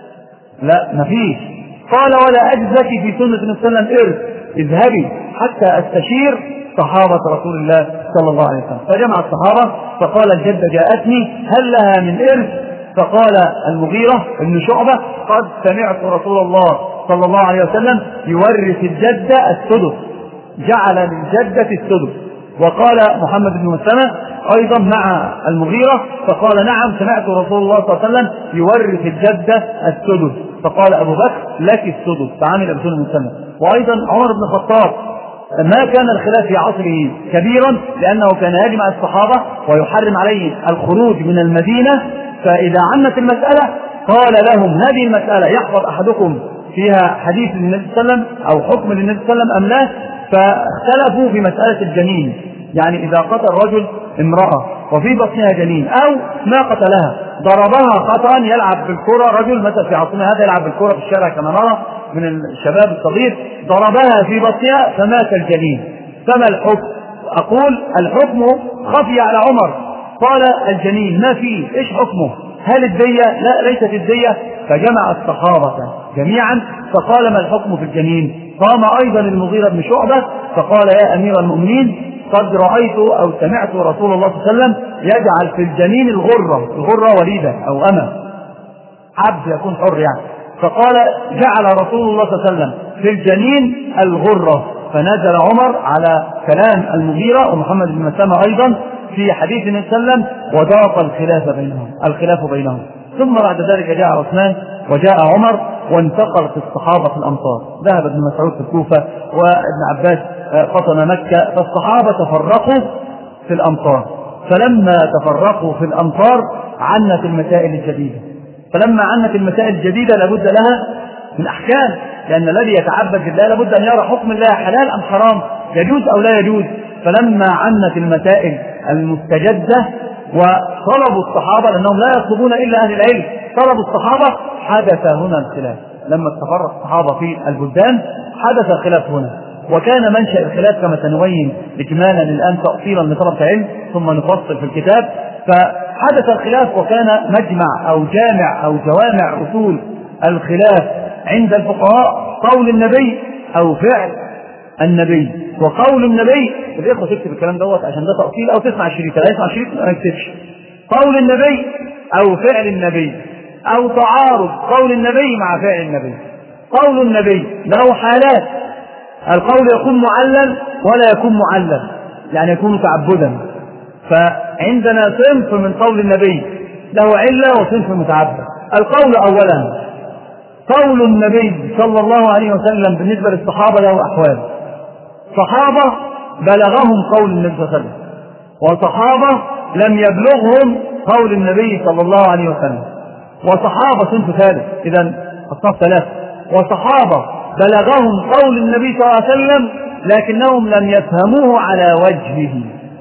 S2: لا، مفيش. قال: ولا أجزك في سنة النبي صلى الله عليه وسلم إرث، اذهبي حتى أستشير صحابة رسول الله صلى الله عليه وسلم. فجمع الصحابة فقال: الجدة جاءتني، هل لها من إرث؟ فقال المغيرة بن شعبة: قد سمعت رسول الله صلى الله عليه وسلم يورث الجدة السدس، جعل للجدة السدس. وقال محمد بن مسلمة أيضا مع المغيرة فقال: نعم سمعت رسول الله صلى الله عليه وسلم يورث الجدة السدس. فقال أبو بكر: لك السدس، فعمل بسنة مسلمة. وأيضا عمر بن الخطاب ما كان الخلاف في عصره كبيرا، لأنه كان يجمع الصحابة ويحرم عليهم الخروج من المدينة، فإذا عمت المسألة قال لهم: هذه المسألة يحفظ أحدكم فيها حديث للنبي صلى الله عليه وسلم أو حكم للنبي صلى الله عليه وسلم أم لا؟ فاختلفوا في مسألة الجنين، يعني إذا قتل رجل امرأة وفي بطنها جنين أو ما قتلها، ضربها خطأ، يلعب بالكرة رجل مثلا في عصرنا هذا يلعب بالكرة في الشارع كما نرى من الشباب الصغير، ضربها في بطنها فمات الجنين، فما الحكم؟ أقول الحكم خفي على عمر، قال الجنين ما فيه، إيش حكمه؟ هل الدية؟ لا، ليست الدية. فجمع الصحابة جميعا فقال: ما الحكم في الجنين؟ قام أيضا المغيرة بن شعبة فقال: يا أمير المؤمنين، قد رأيت أو سمعت رسول الله صلى الله عليه وسلم يجعل في الجنين الغرة، الغرة وليدة أو أمة، عبد يكون حر يعني. فقال: جعل رسول الله صلى الله عليه وسلم في الجنين الغرة. فنزل عمر على كلام المغيرة ومحمد بن مسلمة أيضا في حديث النبي صلى الله عليه وسلم، وضاق الخلاف بينهم الخلاف بينهم ثم بعد ذلك جاء عثمان وجاء عمر وانتقلت الصحابة في الأمصار، ذهب ابن مسعود في الكوفة وابن عباس قطن مكة، فالصحابة تفرقوا في الأمصار. فلما تفرقوا في الأمصار عنت المسائل الجديدة، فلما عنت المسائل الجديدة لابد لها من أحكام، لأن الذي يتعبد بالله لابد أن يرى حكم الله حلال أم حرام، يجوز أو لا يجوز. فلما عنت المسائل المستجدة وطلبوا الصحابة، لأنهم لا يطلبون إلا أهل العلم، طلبوا الصحابة، حدث هنا الخلاف. لما تفرق الصحابة في البلدان حدث الخلاف هنا، وكان منشأ الخلاف كما سنبين إجمالا الآن تأصيلا لطلب العلم ثم نفصل في الكتاب. فحدث الخلاف وكان مجمع أو جامع أو جوامع أصول الخلاف عند الفقهاء قول النبي أو فعل النبي. وقول النبي، الإخوة تكتب الكلام دوت عشان ده تأصيل، أو تسمع الشريط، لا يسمع الشريط ما يكتبش. قول النبي أو فعل النبي، أو تعارض قول النبي مع فعل النبي. قول النبي له حالات، القول يكون معلل ولا يكون معلل، يعني يكون تعبدا. فعندنا صنف من قول النبي له علة وصنف متعبد. القول أولا قول النبي صلى الله عليه وسلم بالنسبة للصحابة له أحوال، صحابة بلغهم قول النبي صلى الله عليه وسلم، وصحابة لم يبلغهم قول النبي صلى الله عليه وسلم، وصحابة صنف ثالث، إذن الصنف ثلاثة، وصحابة بلغهم قول النبي صلى الله عليه وسلم لكنهم لم يفهموه على وجهه.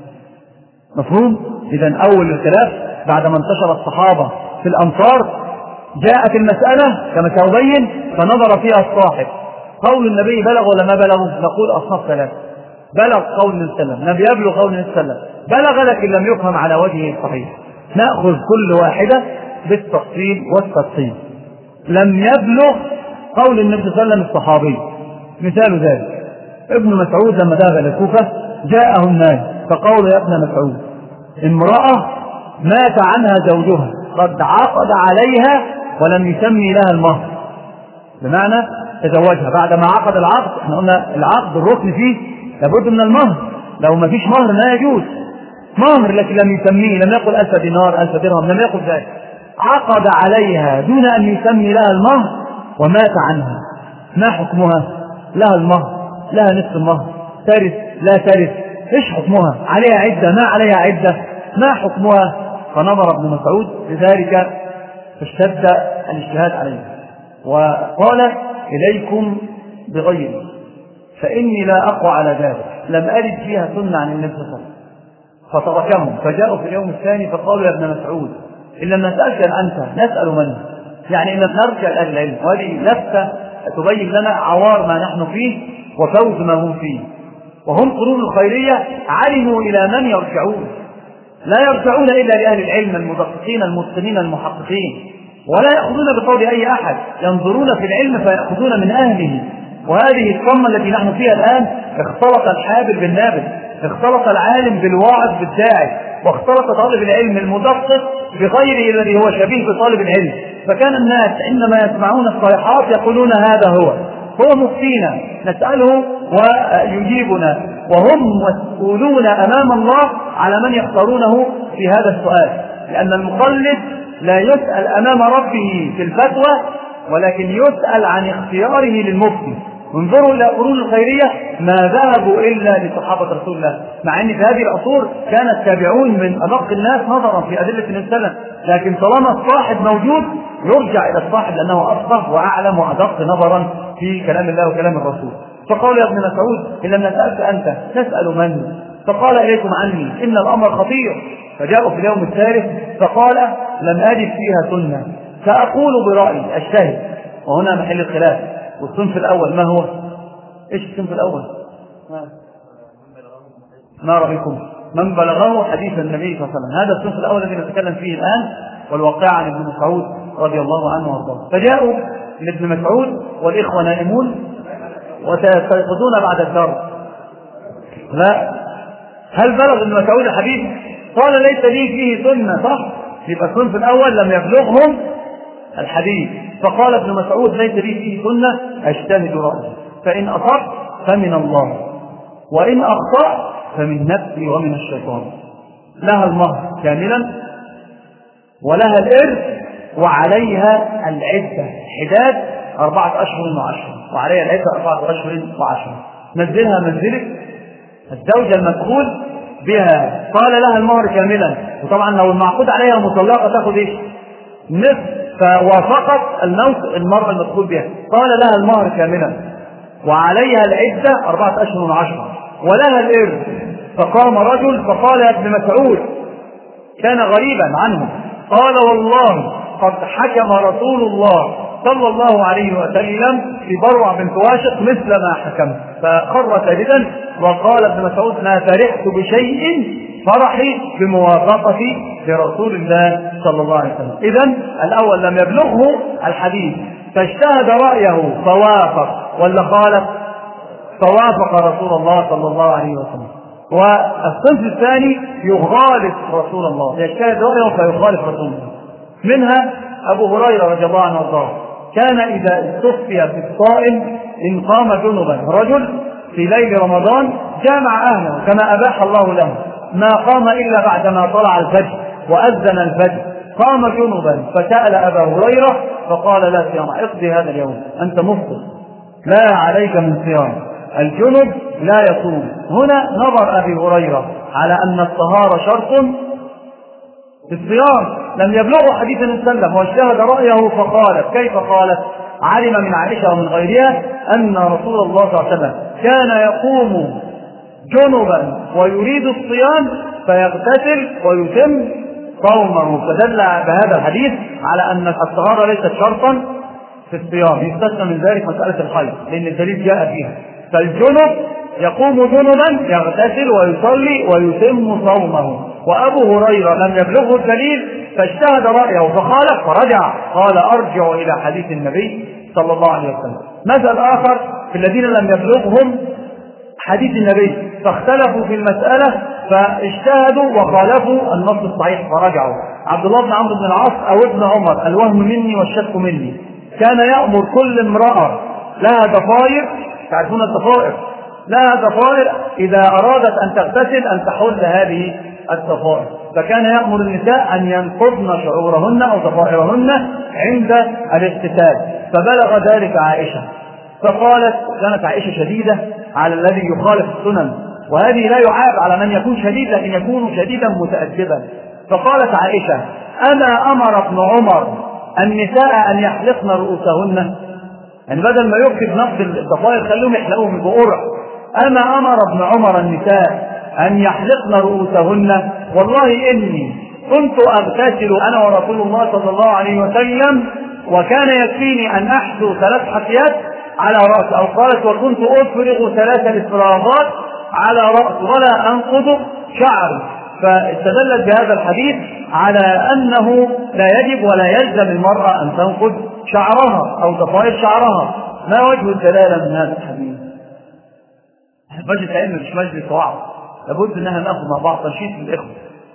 S2: مفهوم؟ إذن أول الخلاف بعدما انتشر الصحابة في الأمصار جاءت المسألة كما سأبين فنظر فيها الصاحب، قول النبي بلغ ولا ما بلغ؟ نقول أصناف ثلاثة: بلغ قول النبي صلى الله عليه وسلم، لم يبلغ قول النبي صلى الله عليه وسلم، بلغ لكن لم يفهم على وجهه الصحيح. نأخذ كل واحدة بالتفصيل والتفصيل. لم يبلغ قول النبي صلى الله عليه وسلم الصحابي، مثال ذلك ابن مسعود لما ذهب إلى الكوفة جاءه الناس فقول يا ابن مسعود امرأة مات عنها زوجها قد عقد عليها ولم يسمي لها المهر، بمعنى تزوجها بعد ما عقد العقد. احنا قلنا العقد الركن فيه لابد من المهر، لو ما فيش مهر لا يجوز مهر، لكن لم يسميه، لم يقل ألف دينار ألف درهم، لم يقل ذلك. عقد عليها دون أن يسمي لها المهر ومات عنها، ما حكمها؟ لها المهر، لها نصف المهر، ترث لا ترث، ايش حكمها؟ عليها عدة ما عليها عدة، ما حكمها؟ فنظر ابن مسعود لذلك فاشتد الاجتهاد عليه وقال إليكم بغيري فإني لا أقوى على ذلك، لم أرد فيها سنة عن النبي صلى الله عليه وسلم. فتركهم فجاءوا في اليوم الثاني فقالوا يا ابن مسعود إن لم نسألك أنت نسأل من؟ يعني إن نرجع لأهل العلم، وهذه لفتة تبين لنا عوار ما نحن فيه وفوز ما هم فيه. وهم قرون الخيرية علموا إلى من يرجعون، لا يرجعون إلا لأهل العلم المدققين المتقنين المحققين، ولا يأخذون بقول أي أحد، ينظرون في العلم فيأخذون من أهله. وهذه الصمة التي نحن فيها الآن اختلط الحابل بالنابل، اختلط العالم بالواعظ بالداعي، واختلط طالب العلم المدقق بغيره الذي هو شبيه بطالب العلم. فكان الناس عندما يسمعون الصيحات يقولون هذا هو هو مفتينا نسأله ويجيبنا، وهم مسؤولون أمام الله على من يختارونه في هذا السؤال، لأن المقلد لا يسأل أمام ربه في الفتوى ولكن يسأل عن اختياره للمفتي. انظروا إلى قرون الخيرية ما ذهبوا إلا لصحابة رسول الله، مع أن في هذه العصور كان التابعون من أدق الناس نظرا في أدلة الإنسان، لكن طالما الصاحب موجود يرجع إلى الصاحب لأنه أفقه وأعلم وأدق نظرا في كلام الله وكلام الرسول. فقال يا ابن مسعود إن لم نسألك أنت نسأل من؟ فقال إليكم عني إن الأمر خطير. فجاءوا في اليوم الثالث فقال لم أجد فيها سنة سأقول برأيي أجتهد. وهنا محل الخلاف. والصنف الأول ما هو؟ إيش الصنف الأول؟ ما رأيكم؟ من بلغه حديث النبي صلى الله عليه وسلم، هذا الصنف الأول الذي نتكلم فيه الآن، والواقع عن ابن مسعود رضي الله عنه وارضاه. فجاءوا لابن مسعود والإخوة نائمون وسيستيقظون بعد الدرس. لا، هل بلغ ابن مسعود الحديث؟ قال ليس لي فيه سنة، صح؟ يبقى الصنف الأول لم يبلغهم الحديث، فقال ابن مسعود ليس لي فيه سنة أجتهد رأيي، فإن أصبت فمن الله وإن أخطأت فمن نفسي ومن الشيطان. لها المهر كاملا ولها الإرث وعليها العدة حداد أربعة أشهر وعشرة، وعليها العدة أربعة أشهر وعشرة. نزلها منزلك الزوجة المدخول بها، قال لها المهر كاملا، وطبعا لو المعقود عليها مطلقة تأخذ إيش؟ نصف، فوافقت الموت المرأة المدخول بها، قال لها المهر كاملا وعليها العدة أربعة أشهر وعشرة ولها الإرث. فقام رجل فقال يا ابن مسعود، كان غريبا عنه، قال والله قد حكم رسول الله صلى الله عليه وسلم في بروع بنت واشق مثل ما حكم. فخر ساجدا وقال ابن مسعود ما فرحت بشيء فرحي بموافقتي لرسول الله صلى الله عليه وسلم. إذن الأول لم يبلغه الحديث فاجتهد رأيه فوافق، ولا خالف؟ فوافق رسول الله صلى الله عليه وسلم. والصنف الثاني يخالف رسول الله، يجتهد رأيه فيخالف رسول الله. منها أبو هريرة رضي الله عنه وارضاه، كان إذا استخفي في الصائم إن قام جنبا رجل في ليل رمضان جامع أهله كما أباح الله له، ما قام إلا بعدما طلع الفجر وأذن الفجر، قام جنبا فسأل أبا هريرة فقال لا صيام، اقضي هذا اليوم أنت مفطر لا عليك من صيام، الجنب لا يصوم. هنا نظر أبي هريرة على أن الطهارة شرط في الصيام، لم يبلغه حديث النبي صلى الله عليه وسلم واجتهد رأيه فقالت. كيف قالت؟ علم من عائشة ومن غيرها أن رسول الله صلى الله عليه وسلم كان يقوم جنبا ويريد الصيام فيغتسل ويتم صومه، فدل بهذا الحديث على أن الطهارة ليست شرطا في الصيام، يستثنى من ذلك مسألة الحيض لأن الدليل جاء فيها. فالجنب يقوم جنبا يغتسل ويصلي ويتم صومه، وأبو هريرة لم يبلغه الدليل فاجتهد رأيه فخالف فرجع، قال أرجع إلى حديث النبي صلى الله عليه وسلم. مثل آخر في الذين لم يبلغهم حديث النبي فاختلفوا في المسألة فاجتهدوا وخالفوا النص الصحيح فرجعوا. عبد الله بن عمرو بن العاص أو ابن عمر، الوهم مني والشك مني، كان يأمر كل امرأة لها ضفائر، تعرفون الضفائر، لها ضفائر إذا أرادت أن تغتسل أن تحل هذه الضفائر، فكان يأمر النساء أن ينقضن شعورهن أو ضفائرهن عند الاغتسال، فبلغ ذلك عائشة فقالت، كانت عائشة شديدة على الذي يخالف السنن، وهذه لا يعاب على من يكون شديد لكن يكون شديدا متأدبا، فقالت عائشة: أما أمر ابن عمر النساء أن يحلقن رؤوسهن؟ يعني بدل ما يكتب نقد الضفائر خلوهم يحلقوهم بقرع. أما أمر ابن عمر النساء أن يحلقن رؤوسهن؟ والله إني كنت أغتسل أنا ورسول الله صلى الله عليه وسلم وكان يكفيني أن أحثو ثلاث حثيات على رأس، أو قالت: وكنت أفرغ ثلاث إفراغات على رأس ولا أنقض شعري. فاستدلت بهذا الحديث على أنه لا يجب ولا يلزم المرأة أن تنقض شعرها أو ضفائر شعرها. ما وجه الدلالة من هذا الحديث؟ مجلس علم مش مجلس وعظ، لابد أنها نأخذ مع بعض تنشيط الإخوة.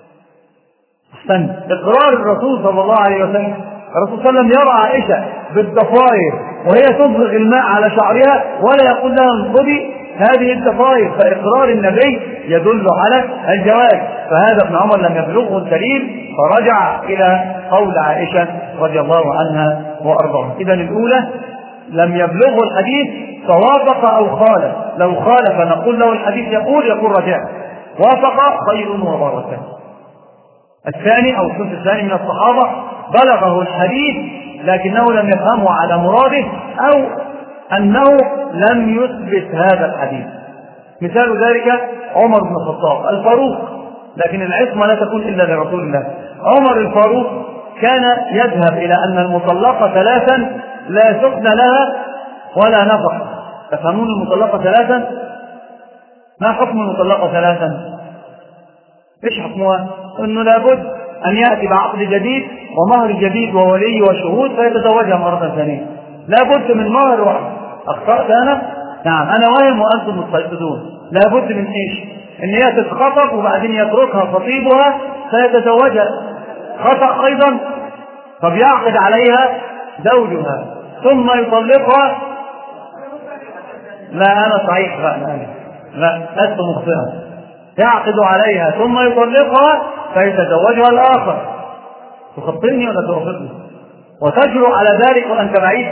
S2: أحسن إقرار الرسول صلى الله عليه وسلم، الرسول صلى الله عليه وسلم يرى عائشة بالضفائر وهي تفرغ الماء على شعرها ولا يقول لها انقضي هذه الضفائر، فإقرار النبي يدل على الجواز. فهذا ابن عمر لم يبلغه الدليل فرجع إلى قول عائشة رضي الله عنها وأرضاها. إذا الأولى لم يبلغه الحديث فوافق أو خالف، لو خالف نقول له الحديث يقول يقول رجع، وافق خير وبركة. الثاني أو الصنف الثاني من الصحابة بلغه الحديث لكنه لم يفهمه على مراده أو أنه لم يثبت هذا الحديث. مثال ذلك عمر بن الخطاب الفاروق، لكن العصمة لا تكون إلا لرسول الله. عمر الفاروق كان يذهب إلى أن المطلقة ثلاثا لا سكن لها ولا نفقة. تفهمون المطلقة ثلاثا؟ ما حكم المطلقة ثلاثا؟ إيش حكمها؟ أنه لابد أن يأتي بعقد جديد ومهر جديد وولي وشهود فيتزوجها مرة ثانية. لابد من مهر واحد. أخطأت أنا؟ نعم أنا واهم وأنتم مستيقظون. لابد من إيش؟ إن هي تتخطب وبعدين يتركها خطيبها فيتزوجها. خطأ أيضا، فبيعقد عليها زوجها ثم يطلقها. لا أنا صحيح بقى أنا. لا لست مخطئا. يعقد عليها ثم يطلقها فيتزوجها الآخر. تخطئني ولا ترفضني؟ وتجرؤ على ذلك وأنت بعيد.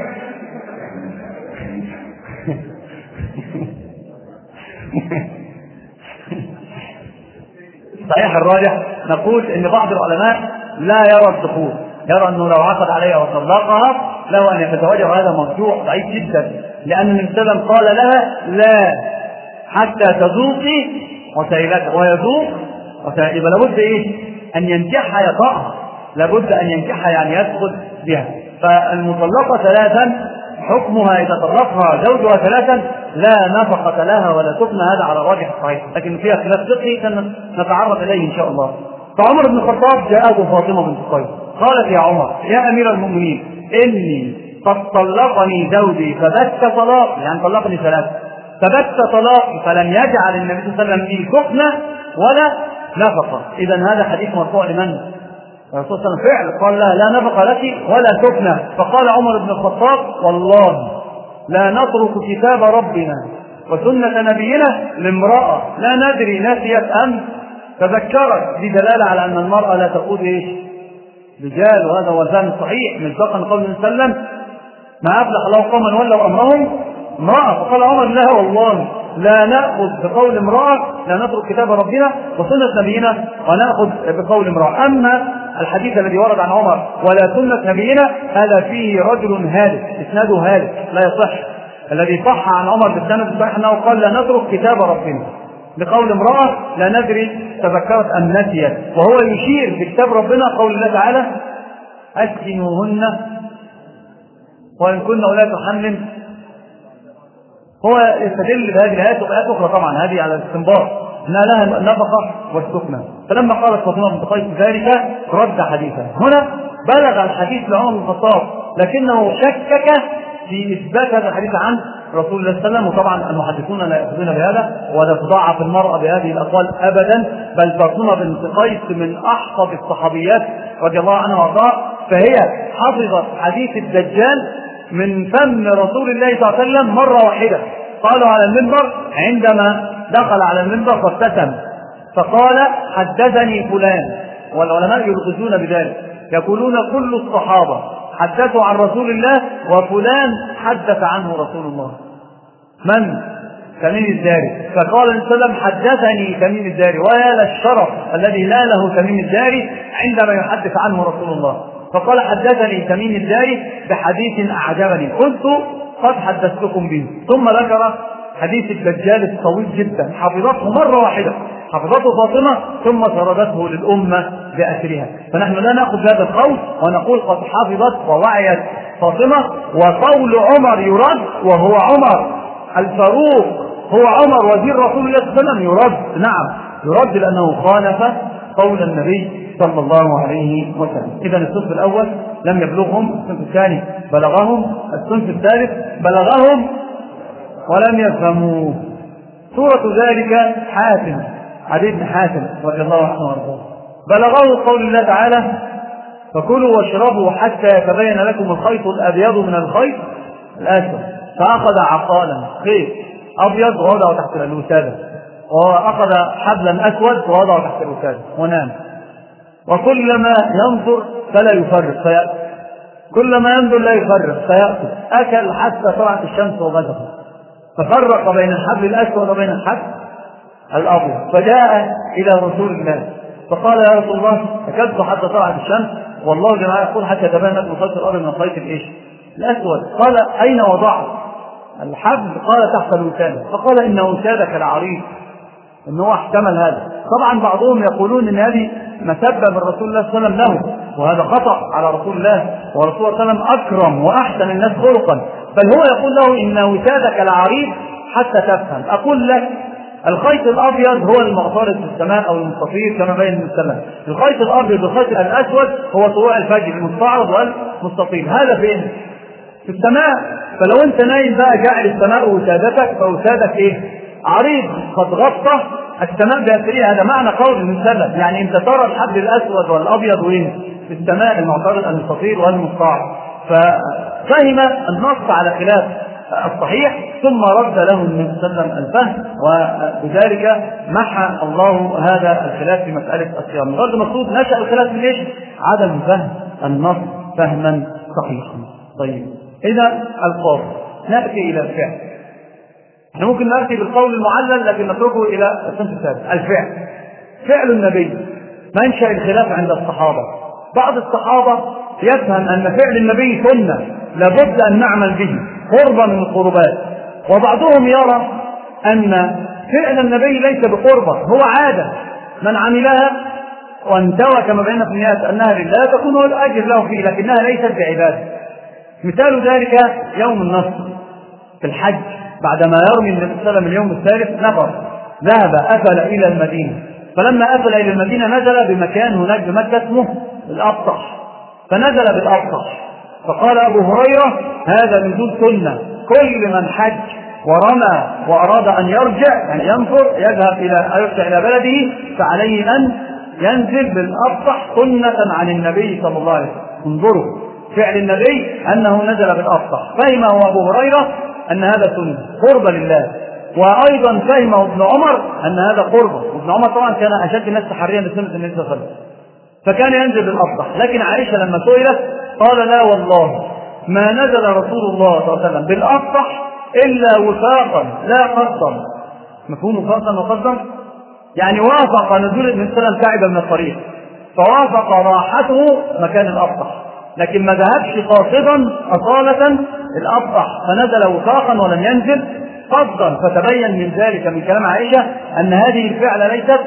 S2: صحيح الراجح نقول ان بعض العلماء لا يرى الدخول، يرى انه لو عقد عليها وطلقها له ان يتزوجها، وهذا مرجوح ضعيف جدا، لان النبي صلى الله عليه وسلم قال لها لا حتى تذوقي وسائلتها ويذوق وسائل. يبقى لابد ايه؟ ان ينكحها يطأها، لابد ان ينكحها يعني يدخل بها. فالمطلقة ثلاثا حكمها إذا طلقها زوجها ثلاثا لا نفقة لها ولا سكن، هذا على الراجح الصحيح، لكن فيها خلاف فقهي سنتعرض إليه إن شاء الله. فعمر بن الخطاب جاءه فاطمة بنت قيس قالت: يا عمر يا أمير المؤمنين إني قد طلقني زوجي فبت طلاقي، يعني طلقني ثلاثة فبت طلاقي فلم يجعل النبي صلى الله عليه وسلم لي سكنة ولا نفقة. إذا هذا حديث مرفوع لمن؟ الرسول صلى الله عليه وسلم فعل، قال لها لا نفقة لك ولا سكنة. فقال عمر بن الخطاب: والله لا نترك كتاب ربنا وسنة نبينا لامرأة لا ندري نسيت أم تذكرت. دي دلالة على أن المرأة لا تقود إيش؟ رجال، وهذا هو الفهم الصحيح مصداقا قول النبي صلى الله عليه وسلم: ما أفلح الله قوما ولوا أمرهم امرأة. فقال عمر: لا والله لا نأخذ بقول امرأة، لا نترك كتاب ربنا وسنة نبينا ونأخذ بقول امرأة. أما الحديث الذي ورد عن عمر ولا سنة نبينا هذا فيه رجل هالك، اسناده هالك لا يصح. الذي صح عن عمر بالسند الصحيح أنه قال: لا نترك كتاب ربنا بقول امرأة لا ندري تذكرت أم نسيت، وهو يشير بكتاب ربنا قول الله تعالى: أسكنوهن وإن كن أولاد حمل. هو يستدل بهذه الآيات وآيات أخرى طبعا هذه على الاستنباط أنها لها النفقة والسكنة. فلما قالت فاطمة بنت قيس ذلك رد حديثا. هنا بلغ الحديث لعمر بن الخطاب لكنه شكك في إثبات هذا الحديث عن رسول الله صلى الله عليه وسلم. وطبعا المحدثون لا يأخذون بهذا، ولا تضاعف المرأة بهذه الأقوال أبدا، بل فاطمة بنت قيس من أحفظ الصحابيات رضي الله عنها وارضاها، فهي حفظت حديث الدجال من فم رسول الله صلى الله عليه وسلم مرة واحدة. قالوا على المنبر عندما دخل على المنبر فابتسم فقال حدثني فلان، والعلماء يلغزون بذلك، يقولون كل الصحابة حدثوا عن رسول الله وفلان حدث عنه رسول الله. من؟ تميم الداري. فقال النبي صلى الله عليه وسلم حدثني تميم الداري، ويا للشرف الذي لا له تميم الداري عندما يحدث عنه رسول الله. فقال حدثني تميم الداري بحديث أعجبني قلت قد حدثتكم به. ثم ذكر حديث الدجال الطويل جدا حفظته مرة واحدة، حفظته فاطمة ثم سردته للأمة بأسرها. فنحن لا نأخذ هذا القول ونقول قد حفظت ووعيت فاطمة، وقول عمر يرد، وهو عمر الفاروق، هو عمر وزير رسول الله صلى الله عليه وسلم يرد، نعم يرد لأنه خالف قول النبي صلى الله عليه وسلم. إذا الصنف الأول لم يبلغهم، الصنف الثاني بلغهم، الصنف الثالث بلغهم ولم يفهموا. سورة ذلك حاتم، عدي بن حاتم رضي الله عنه وارضاه، بلغه قول الله تعالى فكلوا واشربوا حتى يتبين لكم الخيط الأبيض من الخيط الأسود، فأخذ عقالا خيط أبيض ووضعه تحت الوسادة، وأخذ حبلا أسود ووضعه تحت الوسادة ونام، وكلما ينظر فلا يفرق فيأكل، كلما ينظر لا يفرق فيأكل، أكل حتى طلعت الشمس وغزفت، ففرق بين الحبل الأسود وبين الحبل الأبيض، فجاء إلى رسول الله فقال يا رسول الله أكلت حتى طلعت الشمس، والله جماعة يقول حتى يتبين لكم الخيط الأبيض من الخيط الإيش الأسود. قال أين وضعه الحبل؟ قال تحت الوسادة. فقال إن وسادك العريض، إنه احتمل هذا. طبعا بعضهم يقولون إن هذه مسبة من رسول الله صلى الله عليه وسلم له، وهذا خطأ على رسول الله، ورسول الله صلى الله عليه وسلم أكرم وأحسن الناس خلقا، بل هو يقول له إن وسادك العريض حتى تفهم. أقول لك الخيط الأبيض هو المعترض في السماء أو المستطير كما بين السماء، الخيط الأبيض والخيط الأسود هو طلوع الفجر المستعرض والمستطيل، هذا فين؟ في السماء. فلو أنت نايم بقى جعل السماء وسادتك، فوسادك إيه؟ عريض قد غطى السماء بأسرها، هذا معنى قول المسلم، يعني أنت ترى الحبل الأسود والأبيض وين؟ في السماء المعترض المستطيل والمستعرض. ففهم النص على خلاف الصحيح ثم رد له النبي صلى الله عليه وسلم الفهم، وبذلك محى الله هذا الخلاف في مسألة الصيام. غير المقصود نشأ الخلاف من ايش؟ عدم فهم النص فهما صحيحا. طيب إذا القول نأتي إلى الفعل، احنا ممكن نأتي بالقول المعلل لكن نتركه إلى الصنف الثالث. الفعل، فعل النبي منشأ الخلاف عند الصحابة. بعض الصحابة يفهم أن فعل النبي سنة لابد أن نعمل به قربا من القربات، وبعضهم يرى أن فعل النبي ليس بقربة، هو عادة من عملها وانتوى كما بينا في النهاية أنها لله تكون هو الأجر له فيه، لكنها ليست بعبادة. مثال ذلك يوم النصر في الحج، بعدما يرمي النبي صلى الله عليه وسلم اليوم الثالث نفر ذهب أفل إلى المدينة، فلما أفل إلى المدينة نزل بمكان هناك بمكة اسمه الأبطح، فنزل بالأبطح، فقال أبو هريرة هذا نزول سنة، كل من حج ورمى وأراد أن يرجع يعني ينفر يذهب إلى يرجع إلى بلده فعليه أن ينزل بالأبطح سنة عن النبي صلى الله عليه وسلم. انظروا فعل النبي أنه نزل بالأبطح، فهمه أبو هريرة أن هذا سنة قرب لله، وأيضا فهمه ابن عمر أن هذا قربه، وابن عمر طبعا كان أشد الناس تحريا لسنة النبي صلى الله عليه وسلم، فكان ينزل بالأبطح. لكن عائشة لما سئلت قال لا والله ما نزل رسول الله صلى الله عليه وسلم بالأبطح إلا وفاقا لا قصدا. مفهوم وفاقا وقصدا؟ يعني وافق نزول النبي صلى الله عليه وسلم تعب من الطريق فوافق راحته مكان الأبطح، لكن ما ذهبش قاصدا أصالة الأبطح فنزل وفاقا ولم ينزل قصدا. فتبين من ذلك من كلام عائشة أن هذه الفعلة ليست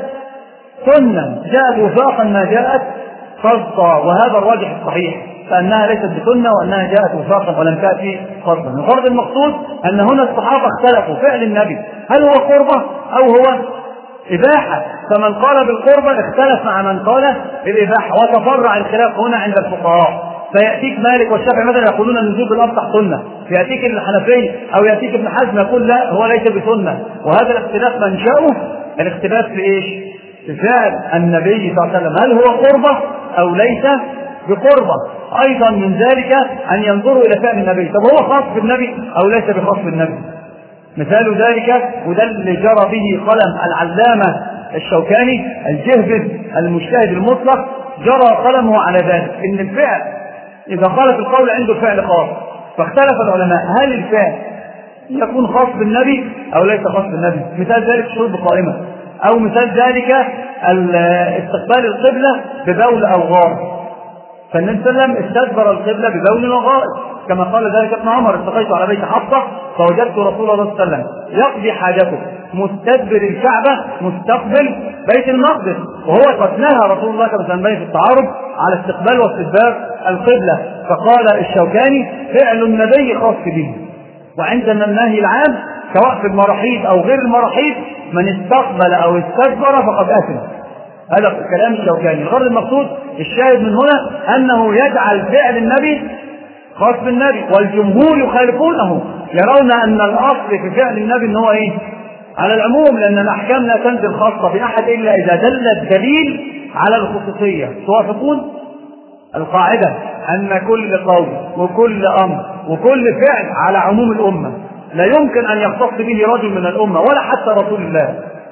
S2: سنة، جاءت وفاقا ما جاءت قصدا، وهذا الراجح الصحيح فأنها ليست بسنة وأنها جاءت وفاقا ولم تأتي قصدا. الغرض المقصود أن هنا الصحابة اختلفوا فعل النبي هل هو قربة أو هو إباحة، فمن قال بالقربة اختلف مع من قال بالإباحة، وتفرع الخلاف هنا عند الفقهاء، فيأتيك مالك والشافعي مثلا يقولون النزول بالأبطح سنة، يأتيك الحنفي أو يأتيك ابن حزم يقول لا هو ليس بسنة. وهذا الاختلاف منشأه الاختلاف في إيش؟ في فعل النبي صلى الله عليه وسلم، هل هو قربة أو ليس بقربة. أيضا من ذلك أن ينظروا إلى فعل النبي، طب هو خاص بالنبي أو ليس بخاص بالنبي. مثال ذلك وده اللي جرى به قلم العلامة الشوكاني الجهبذ المجتهد المطلق، جرى قلمه على ذلك ان الفعل اذا خالف القول عنده الفعل خاص. فاختلف العلماء هل الفعل يكون خاص بالنبي او ليس خاص بالنبي. مثال ذلك شرب قائمة، او مثال ذلك استقبال القبلة ببول او غائط، فالنبي صلى الله عليه وسلم استدبر القبلة ببول وغائط كما قال ذلك ابن عمر التقيت على بيت حفصة فوجدت رسول الله صلى الله عليه وسلم يقضي حاجته مستدبر الكعبة مستقبل بيت المقدس، وهو قد نهى رسول الله كما سنبين في التعارض على استقبال واستدبار القبلة. فقال الشوكاني فعل النبي خاص به، وعندنا النهي العام سواء في المراحيض او غير المراحيض من استقبل او استدبر فقد اثم. هذا كلام الشوكاني. الغرض المقصود الشاهد من هنا انه يجعل فعل النبي خاص بالنبي، والجمهور يخالفونه يرون ان الاصل في فعل النبي ان هو ايه؟ على العموم، لان الاحكام لا تنزل خاصه باحد الا اذا دل الدليل على الخصوصيه. توافقون القاعده ان كل قول وكل امر وكل فعل على عموم الامه، لا يمكن ان يختص به رجل من الامه ولا حتى رسول الله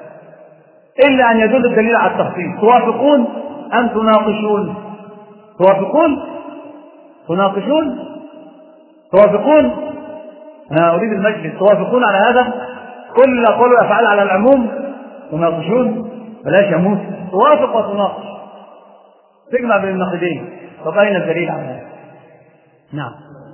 S2: الا ان يدل الدليل على التخصيص. توافقون ام تناقشون؟ توافقون تناقشون توافقون انا اريد المجلس. توافقون على هذا؟ كل اقوال وافعال على العموم تناقشون؟ بلاش يا موسى، توافق وتناقش، تجمع بين النقيضين. طب اين الدليل على هذا؟ نعم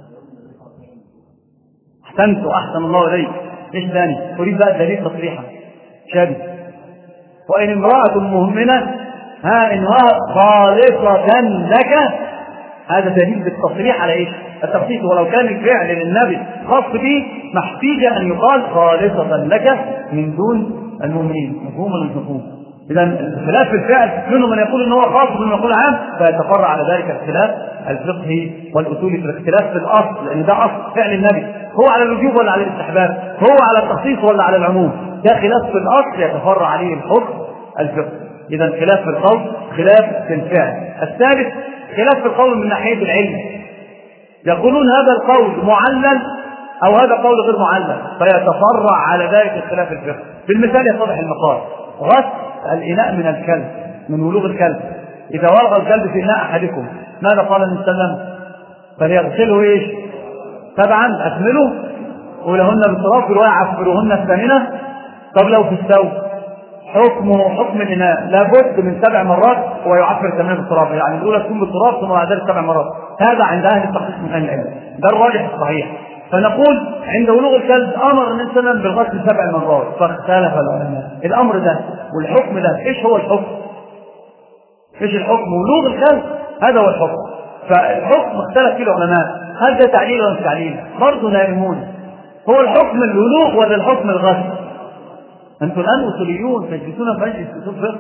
S2: احسنت واحسن الله اليك. ايش ثاني؟ اريد بقى الدليل تصريحا شادي. وان امراه مؤمنه ها ان خالصه لك، هذا دليل بالتصريح على ايش؟ التخصيص. ولو كان الفعل للنبي خاص به محتاج ان يقال خالصة لك من دون المؤمنين. مفهوم ولا مش مفهوم؟ اذا الخلاف في الفعل منهم من يقول ان هو خاص ومن يقول عام، فيتفرع على ذلك الاختلاف الفقهي والاصولي في الاختلاف في الاصل، لان ده اصل فعل النبي هو على الوجوب ولا على الاستحباب؟ هو على التخصيص ولا على العموم؟ ده خلاف في الاصل يتفرع عليه الحكم الفقهي. اذا خلاف في القول، خلاف في الفعل. الثالث خلاف في القول من ناحية العلم، يقولون هذا القول معلل أو هذا قول غير معلل، فيتفرع على ذلك الخلاف الفقهي. بالمثال يتضح المقال: غسل الإناء من الكلب، من ولوغ الكلب. إذا ولغ الكلب في إناء أحدكم ماذا قال النبي صلى الله عليه وسلم؟ فليغسله إيش؟ سبعا أكمله ولهن بالتراب، في رواية عفروهن الثامنة. طب لو في الثوب حكمه حكم الإناء لابد من سبع مرات ويعفر الثمانية بالتراب، يعني الأولى تكون بالتراب ثم بعد ذلك سبع مرات. هذا عند أهل التخصيص من أهل العلم، ده الراجح الصحيح. فنقول عند ولوغ الكلب أمر النبي صلى الله عليه وسلم بالغسل سبع مرات، فاختلف العلماء الأمر ده والحكم ده إيش هو الحكم؟ إيش الحكم؟ ولوغ الكلب هذا هو الحكم. فالحكم اختلف فيه العلماء، هل ده تعليل ولا مش تعليل؟ برضه نائمون. هو الحكم الولوغ ولا الحكم الغسل؟ أنتم الآن أصوليون تجلسون في مجلس أصول فقه.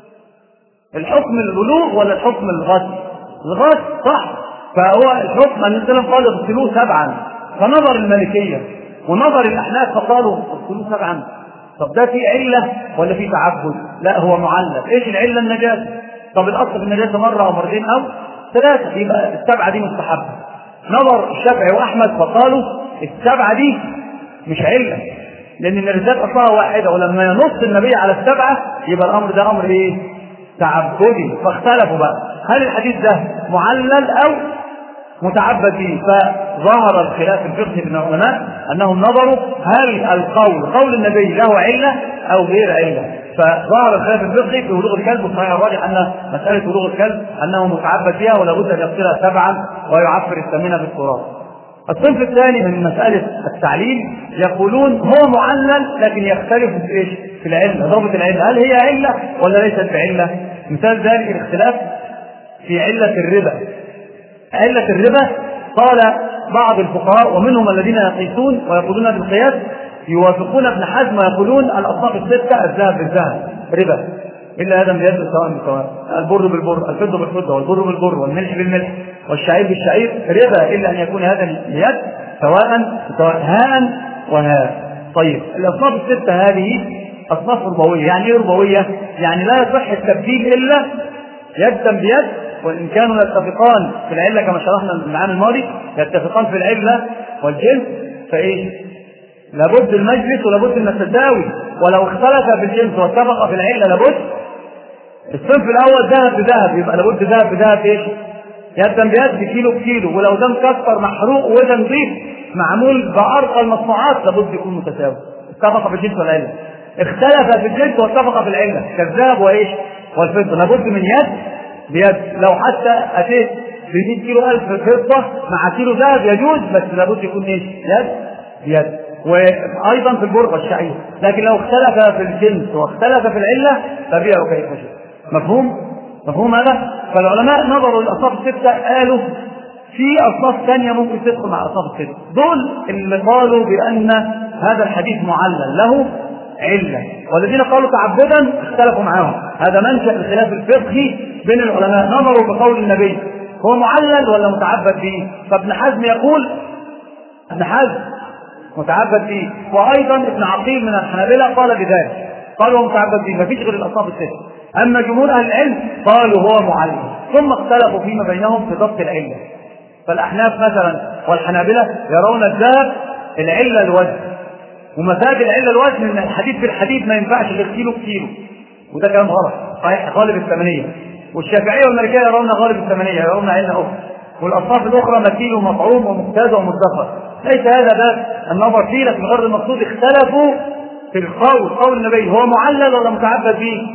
S2: الحكم البلوغ ولا الحكم الغسل؟ الغسل صح. فهو الحكم أن السلام قال اغسلوه سبعا، فنظر المالكية ونظر الأحناف فقالوا اغسلوه سبعا. طب ده في علة ولا في تعبد؟ لا هو معلل. إيش العلة؟ النجاسة. طب الأصل في النجاسة مرة أو مرتين أو ثلاثة، يبقى السبعة دي مستحبة. نظر الشافعي وأحمد فقالوا السبعة دي مش علة، لأن النجاسات أصلها واحدة، ولما ينص النبي على السبعة يبقى الأمر ده أمر إيه؟ تعبدي. فاختلفوا بقى هل الحديث ده معلل أو متعبد به. فظهر الخلاف الفقهي بين العلماء أنهم نظروا هل القول قول النبي له علة أو غير علة. فظهر الخلاف الفقهي في ولوغ الكلب، والصحيح الراجح أن مسألة ولوغ الكلب أنه متعبد بها ولا بد أن يغسلها سبعا ويعفر الثامنة بالتراب. الصنف الثاني من مسألة التعليل يقولون هو معلل لكن يختلف في ايش؟ في العلة، ضابط العلة، هل هي علة ولا ليست بعلة؟ مثال ذلك الاختلاف في علة الربا. علة الربا قال بعض الفقهاء ومنهم الذين يقيسون ويقولون بالقياس، يوافقون ابن حزم ويقولون الأصناف الستة الذهب بالذهب ربا، إلا هذا من يد سواء بسواء، البر بالبر، الفضة بالفضة، والبر بالبر، والملح بالملح. والشعير بالشعير ربا إلا أن يكون هذا اليد سواء سواء هاء وهاء. طيب الأصناف الستة هذه أصناف ربوية. يعني إيه ربوية؟ يعني لا يصح التبديل إلا يدا بيد، وإن كانوا يتفقان في العلة كما شرحنا العام الماضي، يتفقان في العلة والجنس، فإيه؟ لابد المجلس ولابد من التساوي. ولو اختلف في الجنس واتفق في العلة لابد الصنف الأول ذهب بذهب، يبقى لابد ذهب بذهب إيش؟ يدا بيد، كيلو بكيلو. ولو ده مكسر محروق وده نظيف معمول بأرقى المصنوعات لابد يكون متساوي. اتفق في الجنس والعلة. اختلف في الجنس واتفق في العلة كالذهب وإيش؟ والفضة، لابد من يد بيد. لو حتى أتيت ب مئة كيلو ألف فضة مع كيلو ذهب يجوز، بس لابد يكون إيش؟ يد بيد. وأيضا في البر والشعير. لكن لو اختلف في الجنس واختلف في العلة فبيعوا كيف شاء. مفهوم؟ مفهوم هذا؟ فالعلماء نظروا للأصناف الستة قالوا في أصناف ثانية ممكن تدخل مع الأصناف الستة. دول اللي قالوا بأن هذا الحديث معلل له علة، والذين قالوا تعبدا اختلفوا معهم. هذا منشأ الخلاف الفقهي بين العلماء. نظروا بقول النبي هو معلل ولا متعبد به؟ فابن حزم يقول ابن حزم متعبد به، وأيضا ابن عقيل من الحنابلة قال بذلك، قالوا هو متعبد به، ما فيش غير الأصناف الستة. أما جمهور أهل العلم قالوا هو معلل، ثم اختلفوا فيما بينهم في ضبط العلة. فالأحناف مثلا والحنابلة يرون الذهب العلة الوزن، ومساج العلة الوزن ان الحديد في الحديد ما ينفعش غير كيلو بكيلو، وده كلام غلط صحيح غالب الثمانية. والشافعية والمالكية يرون غالب الثمانية، يرون علة أخرى، والأصناف الأخرى مكيل ومطعوم وممتاز ومدخر. ليس هذا باب النظر فيه، لكن غير المقصود اختلفوا في القول. قول النبي هو معلل ولا متعبد به؟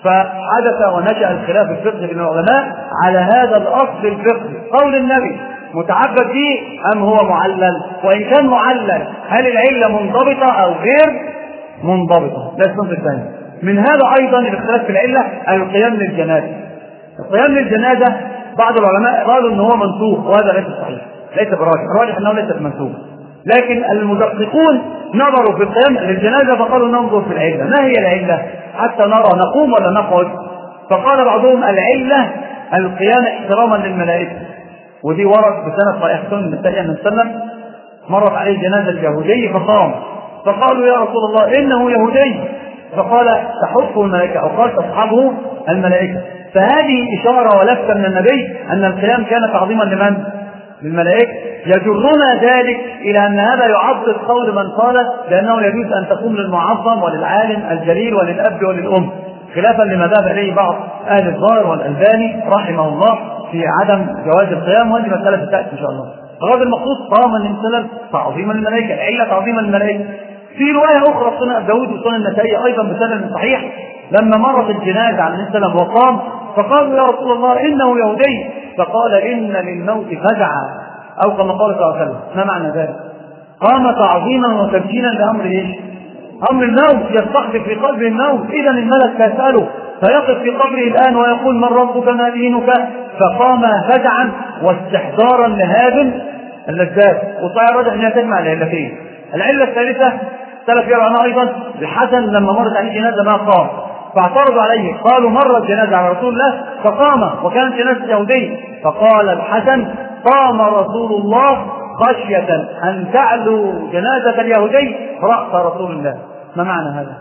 S2: فحدث ونشأ الخلاف الفقهي بين العلماء على هذا الأصل الفقهي، قول النبي متعبد به أم هو معلل؟ وإن كان معلل هل العلة منضبطة أو غير منضبطة؟ ده الصنف الثاني. من هذا أيضا الاختلاف في العلة القيام للجنازة. القيام للجنازة بعض العلماء قالوا أنه هو منسوخ، وهذا ليس صحيح، ليس براجح، الراجح أنه ليس منسوخ. لكن المدققون نظروا في القيام للجنازة فقالوا ننظر في العلة، ما هي العلة حتى نرى نقوم ولا نقعد؟ فقال بعضهم العلة القيام احتراما للملائكة، ودي ورد بسنة صحيحة من النبي صلى الله عليه وسلم مرت عليه جنازة اليهودي فقام، فقالوا يا رسول الله إنه يهودي، فقال تحفه الملائكة، أو قال تصحبه الملائكة. فهذه إشارة ولفتة من النبي أن القيام كان تعظيما لمن؟ للملائكة. يجرنا ذلك إلى أن هذا يعضد قول من قال لأنه يجوز أن تقوم للمعظم وللعالم الجليل وللأب وللأم، خلافا لما ذهب إليه بعض أهل الظاهر والألباني رحمه الله في عدم جواز القيام، وهذه مسألة تأتي إن شاء الله. هذا المقصود قام الإنسان تعظيما للملائكة، العلة تعظيما للملائكة. في رواية أخرى سنن أبي داود وسنن النسائي أيضا بسند صحيح لما مرت الجنازة على النبي صلى الله عليه وسلم وقام فقالوا يا رسول الله إنه يهودي، فقال إن للموت فزعا، أو كما قال صلى الله عليه وسلم. ما معنى ذلك؟ قام تعظيما وتمكينا لأمر إيش؟ أمر الموت، يستحضر في قلبه الموت. إذا الملك يسأله فيقف في قبره الآن ويقول من ربك ما دينك؟ فقام فزعا واستحضارا لهذا اللذات. وصحيح الرجح أنها تجمع العلتين. العلة الثالثة سلف يرى عنها أيضا الحسن لما مرت عليه جنازة ما قام، فاعترضوا عليه قالوا مرت جنازة على رسول الله فقام وكانت جنازة يهودي، فقال الحسن قام رسول الله خشية أن تعلو جنازة اليهودي رأس رسول الله. ما معنى هذا؟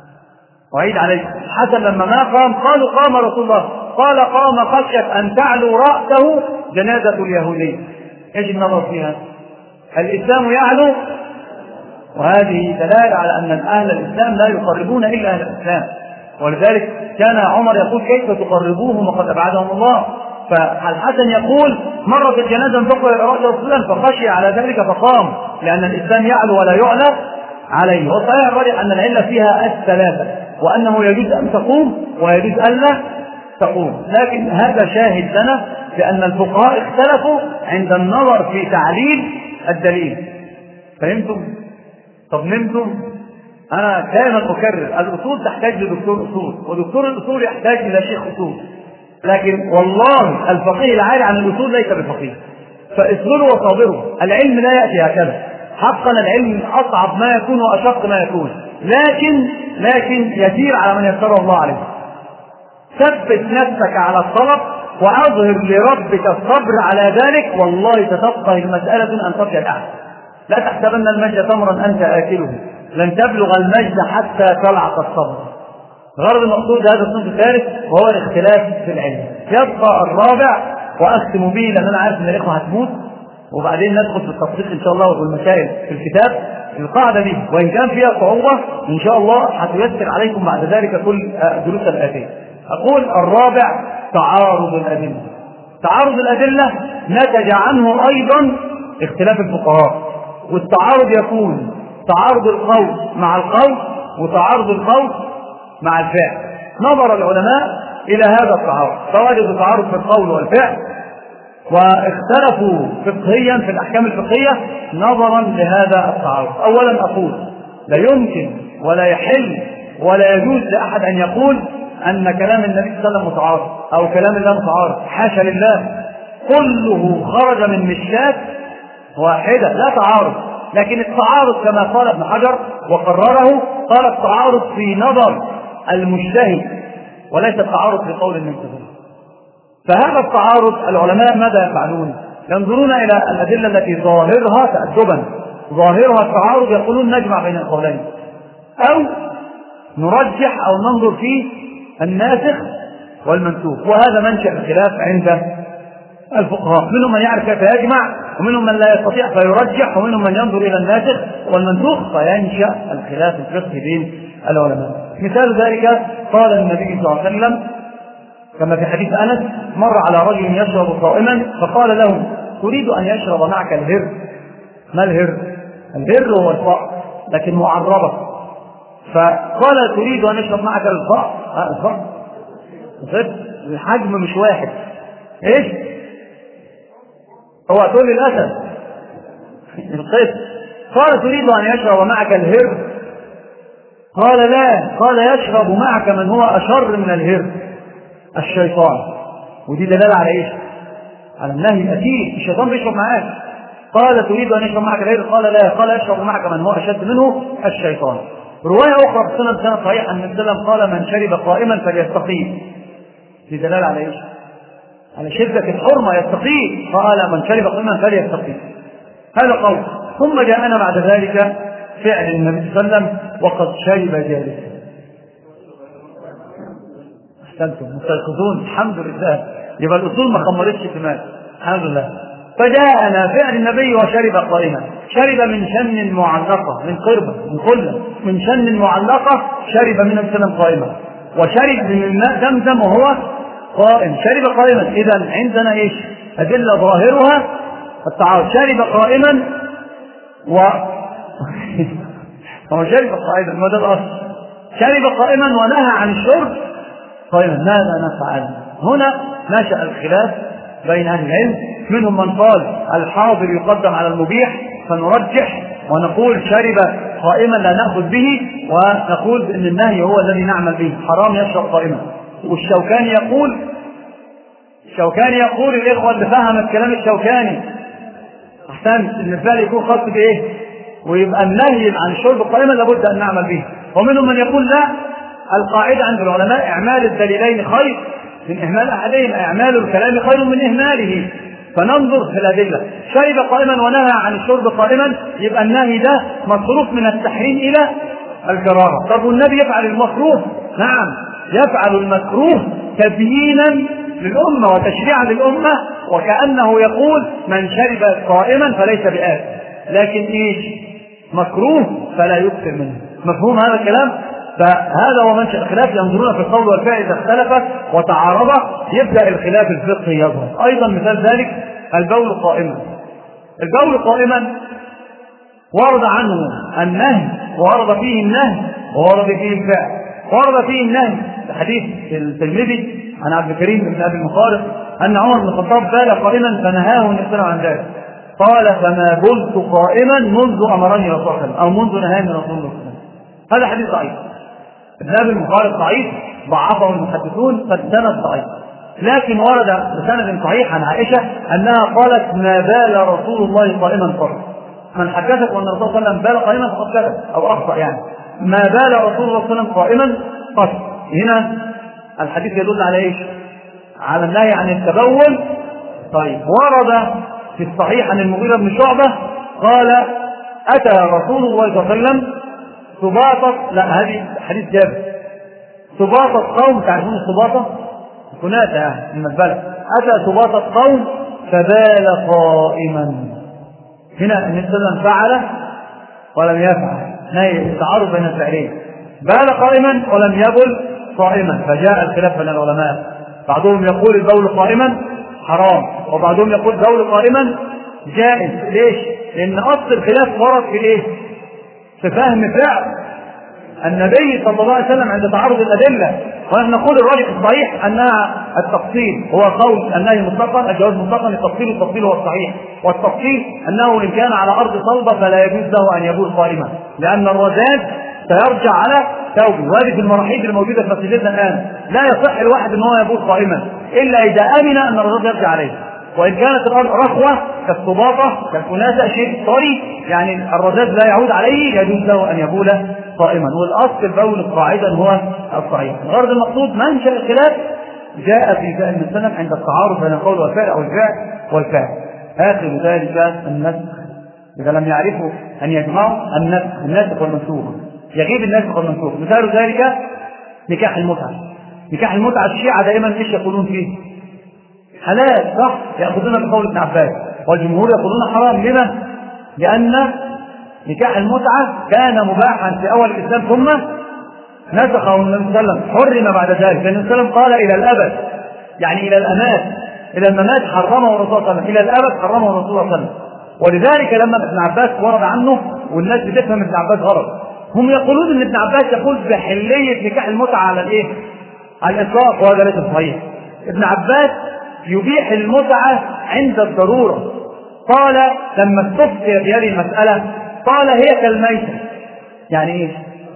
S2: وعيد عليه الحسن لما ما قام قالوا قام رسول الله، قال قام خشية أن تعلو رأسه جنازة اليهودي. ايش النظر فيها؟ الإسلام يعلو، وهذه دلالة على أن أهل الإسلام لا يقربون إلا أهل الإسلام، ولذلك كان عمر يقول كيف تقربوهم وقد أبعدهم الله. فالحسن يقول مرت الجنازة من فوق رأس رسول الله فخشي على ذلك فقام، لأن الإسلام يعلو ولا يعلى عليه. وصحيح الراجح أن العلة فيها الثلاثة، وأنه يجوز أن تقوم ويجوز ألا تقوم. لكن هذا شاهد لنا بأن الفقهاء اختلفوا عند النظر في تعليل الدليل. فهمتم؟ طب نمتم؟ أنا دائما أكرر الأصول تحتاج لدكتور أصول، ودكتور الأصول يحتاج إلى شيخ أصول، لكن والله الفقيه العالي عن الأصول ليس بفقيه. فاصبروا وصابروا، العلم لا يأتي هكذا. حقا العلم أصعب ما يكون وأشق ما يكون، لكن لكن يسير على من يسره الله عليه. ثبت نفسك على الطلب وأظهر لربك الصبر على ذلك، والله ستبقى المسألة أن ترجع الأعلى. لا تحسبن المجد تمرا أنت آكله، لن تبلغ المجد حتى تلعق الصبر. غرض المقصود هذا الصنف الثالث وهو الاختلاف في العلم. يبقى الرابع وأختم به لأن أنا عارف أن الإخوة هتموت، وبعدين ندخل في التطبيق إن شاء الله والمسائل في الكتاب. القاعدة دي وإن كان فيها صعوبة إن شاء الله هتيسر عليكم بعد ذلك كل دروس الآتية. أقول الرابع تعارض الأدلة. تعارض الأدلة نتج عنه أيضا اختلاف الفقهاء، والتعارض يكون تعارض القول مع القول وتعارض القول مع الفعل. نظر العلماء إلى هذا التعارض فوجدوا تعارض في القول والفعل، واختلفوا فقهيا في الأحكام الفقهية نظرا لهذا التعارض. أولا أقول لا يمكن ولا يحل ولا يجوز لأحد أن يقول أن كلام النبي صلى الله عليه وسلم متعارض أو كلام الله متعارض، حاشا لله، كله خرج من مشكاة واحدة لا تعارض. لكن التعارض كما قال ابن حجر وقرره، قال التعارض في نظر المجتهد وليس التعارض في قول النبي صلى الله عليه وسلم. فهذا التعارض العلماء ماذا يفعلون؟ ينظرون إلى الأدلة التي ظاهرها تأدبا ظاهرها التعارض، يقولون نجمع بين القولين، أو نرجح أو ننظر فيه الناسخ والمنسوخ. وهذا منشأ الخلاف عند الفقهاء، منهم من يعرف كيف يجمع، ومنهم من لا يستطيع فيرجح، ومنهم من ينظر إلى الناسخ والمنسوخ فينشأ الخلاف الفقهي بين العلماء. مثال ذلك قال النبي صلى الله عليه وسلم كما في حديث أنس: مر على رجل يشرب صائما فقال له: تريد أن يشرب معك الهر؟ ما الهر؟ الهر هو الفأر لكن معربة. فقال: تريد أن يشرب معك الفأر؟ ها الفأر الحجم مش واحد. ايش هو؟ تقول الأسد القيس. قال: تريد أن يشرب معك الهر؟ قال: لا. قال: يشرب معك من هو أشر من الهر، الشيطان. ودي دلالة على ايش؟ على النهي أكيد، الشيطان بيشرب معاك. قال: تريد أن يشرب معك الهر؟ قال: لا. قال: يشرب معك من هو أشد منه، الشيطان. رواية أخرى في سنة سنة صحيح أن السلام قال: من شرب قائما فليستقيم. دي دلالة على ايش؟ على شدة الحرمة، يستقيم. قال: من شرب قائما فليستقيم. هذا قول. ثم جاءنا بعد ذلك فعل النبي صلى الله عليه وسلم وقد شرب جالسا. احسنتم مستيقظون، الحمد لله. يبقى الأصول ما خمرتش كمان، الحمد لله. فجاءنا فعل النبي وشرب قائما. شرب من شن معلقة، من قربة، من قلة، من شن معلقة شرب من السلام قائما، وشرب من ماء زمزم وهو قائم. شرب قائما. إذا عندنا ايش؟ أدلة ظاهرها التعارض. شرب قائما و هو شرب قائما، ما ده الأصل. شرب قائما ونهى عن الشرب قائما، ماذا نفعل؟ هنا نشأ الخلاف بين أهل العلم. منهم من قال الحاضر يقدم على المبيح فنرجح ونقول شرب قائما لا نأخذ به، ونقول بأن النهي هو الذي نعمل به، حرام يشرب قائما. والشوكاني يقول الشوكاني يقول الإخوة اللي فهم الكلام الشوكاني أحسن إن الفعل يكون خاص بإيه؟ ويبقى النهي عن الشرب قائما لابد أن نعمل به. ومنهم من يقول لا، القاعدة عند العلماء إعمال الدليلين خير من إهمال أحدهم، إعمال الكلام خير من إهماله. فننظر في الأدلة. شرب قائما ونهى عن الشرب قائما، يبقى النهي ده مصروف من التحريم إلى الكراهة. طب والنبي يفعل المكروه؟ نعم يفعل المكروه تبيينا للأمة وتشريعا للأمة، وكأنه يقول من شرب قائما فليس بآثم، لكن إيش؟ مكروه فلا يكثر منه. مفهوم هذا الكلام؟ فهذا هو منشأ الخلاف. ينظرون في القول والفعل إذا اختلفت وتعارض يبدأ الخلاف الفقهي يظهر. أيضا مثال ذلك البول قائما. البول قائما ورد عنه النهي وورد فيه النهي وورد فيه الفعل. ورد فيه النهي حديث الترمذي عن عبد الكريم بن أبي المخارق أن عمر بن الخطاب بال قائما فنهاه النبي صلى الله عليه وسلم عن ذلك. قال: فما بلت قائما منذ أمرني رسول الله أو منذ نهاني رسول الله. هذا حديث ضعيف. ابن أبي المخارق ضعيف، ضعفه المحدثون فالسند ضعيف. لكن ورد بسند صحيح عن عائشة أنها قالت: ما بال رسول الله قائما قط. من حدثك وأن الرسول صلى الله عليه وسلم بال قائما فقد كذب أو أخطأ. يعني ما بال رسول الله صلى الله عليه وسلم قائما قط. هنا الحديث يدل على إيش؟ على النهي عن التبول. طيب ورد في الصحيح عن المغيرة بن شعبة قال أتى رسول الله صلى الله عليه وسلم سباطة، لا هذه حديث جابر، سباطة قوم، تعرفون السباطة؟ كناتا يعني المزبلة. أتى سباطة قوم فبال قائما. هنا النبي صلى الله عليه وسلم فعل ولم يفعل، نهي التعارض بين الفعلين، بال قائما ولم يبل قائما، فجاء الخلاف بين العلماء، بعضهم يقول البول قائما حرام، وبعضهم يقول البول قائما جائز. ليش؟ لأن أصل الخلاف ورد في إيه؟ في فهم فعل النبي صلى الله عليه وسلم عند تعارض الأدلة. ونحن نقول الراجح الصحيح أنها التفصيل هو قول النهي مطلقا، الجواز مطلقا، التفصيل التفصيل هو الصحيح، والتفصيل أنه إن كان على أرض صلبة فلا يجوز له أن يبول قائما، لأن الرذاذ سيرجع على ثوبه، وهذه في المراحيض الموجودة في مسجدنا الآن لا يصح الواحد أن هو يبول قائما إلا إذا أمن أن الرذاذ يرجع عليه، وإن كانت الأرض رخوة كالسباطة كالكناسة شيء طري يعني الرذاذ لا يعود عليه يجوز له أن يبول قائما، والأصل البول قاعدا هو الصحيح. الغرض المقصود منشأ الخلاف جاء في فعل السلف عند التعارض بين القول والفعل أو الفعل والفعل. آخر ذلك النسخ، إذا لم يعرفوا أن يجمعوا النسخ الناسخ والمنسوخ، يغيب الناسخ والمنسوخ. مثال ذلك نكاح المتعة. نكاح المتعة الشيعة دائما ايش يقولون فيه؟ حلال، صح؟ يأخذون بقول ابن عباس، والجمهور يقولون حرام. لما؟ لأن نكاح المتعة كان مباحا في أول الإسلام ثم نسخه النبي صلى الله عليه وسلم، حرم بعد ذلك، لأن النبي صلى الله عليه وسلم قال إلى الأبد، يعني إلى الأمات، إلى الممات حرمه الرسول صلى الله عليه وسلم، إلى الأبد حرمه الرسول صلى الله عليه وسلم. ولذلك لما ابن عباس ورد عنه، والناس بتفهم ابن عباس غلط، هم يقولون ان ابن عباس يقول بحلية نكاح المتعة على الايه؟ على الإطلاق، وهذا ليس صحيح. ابن عباس يبيح المتعة عند الضرورة. قال لما استفتي في هذه المسألة قال هي كالميتة. يعني ايه؟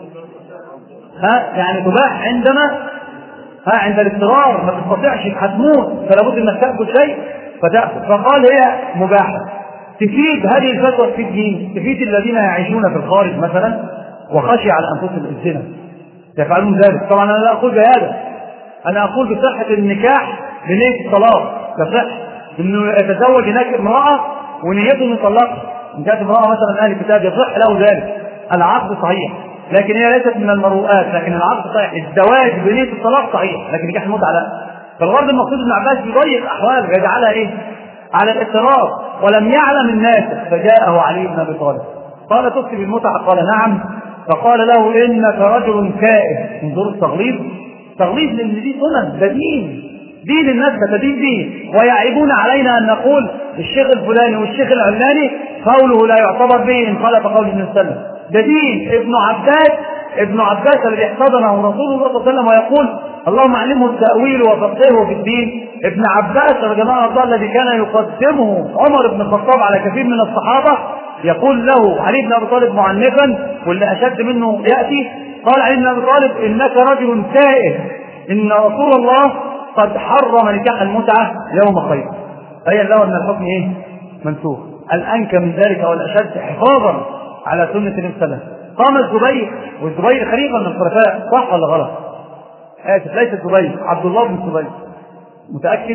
S2: ها يعني تباح عندما ها عند الاضطرار، ما تستطيعش هتموت فلا بد انك تاكل شيء فتاكل، فقال هي مباحه. تفيد هذه الفتوى في الدين، تفيد الذين يعيشون في الخارج مثلا وخشي على انفسهم الزنا يفعلون ذلك. طبعا انا لا اقول بهذا، انا اقول بصحه النكاح بنيه الطلاق، كصح انه يتزوج هناك امراه ونيته انه يطلقها. ان كانت امراه مثلا اهل الكتاب يصح له ذلك، العقد صحيح، لكن هي ليست من المروءات، لكن العقد صحيح، الزواج بنيه الطلاق صحيح، لكن نكاح المتعه لا. فالغرض المقصود ابن عباس يضيق احوال ويجعلها ايه؟ على الاضطرار. ولم يعلم الناس فجاءه علي بن ابي طالب قال تفتي بالمتعه؟ قال نعم. فقال له انك رجل كائن. انظروا التغليظ، تغليظ لان دي سنن، ده دين، دين الناس بتدين به، ويعيبون علينا ان نقول الشيخ الفلاني والشيخ العلاني قوله لا يعتبر به ان خالف قول ابن سلم. ده دين. ابن عباس ابن عباس الذي احتضنه رسول الله صلى الله عليه وسلم ويقول اللهم علمه التأويل وفقهه في الدين. ابن عباس رجمه الله الذي كان يقدمه عمر بن الخطاب على كثير من الصحابة، يقول له علي بن ابي طالب معنفا واللي اشد منه ياتي، قال علي بن ابي طالب انك رجل تائه، ان رسول الله قد حرم نكاح المتعه يوم خيبر. بين له ان الحكم ايه؟ منسوخ. الانكى من ذلك والاشد حفاظا على سنه النبي صلى الله عليه وسلم قام الزبير، والزبير خليفه من الخلفاء، صح ولا غلط؟ اسف ليس الزبير، عبد الله بن الزبير. متاكد؟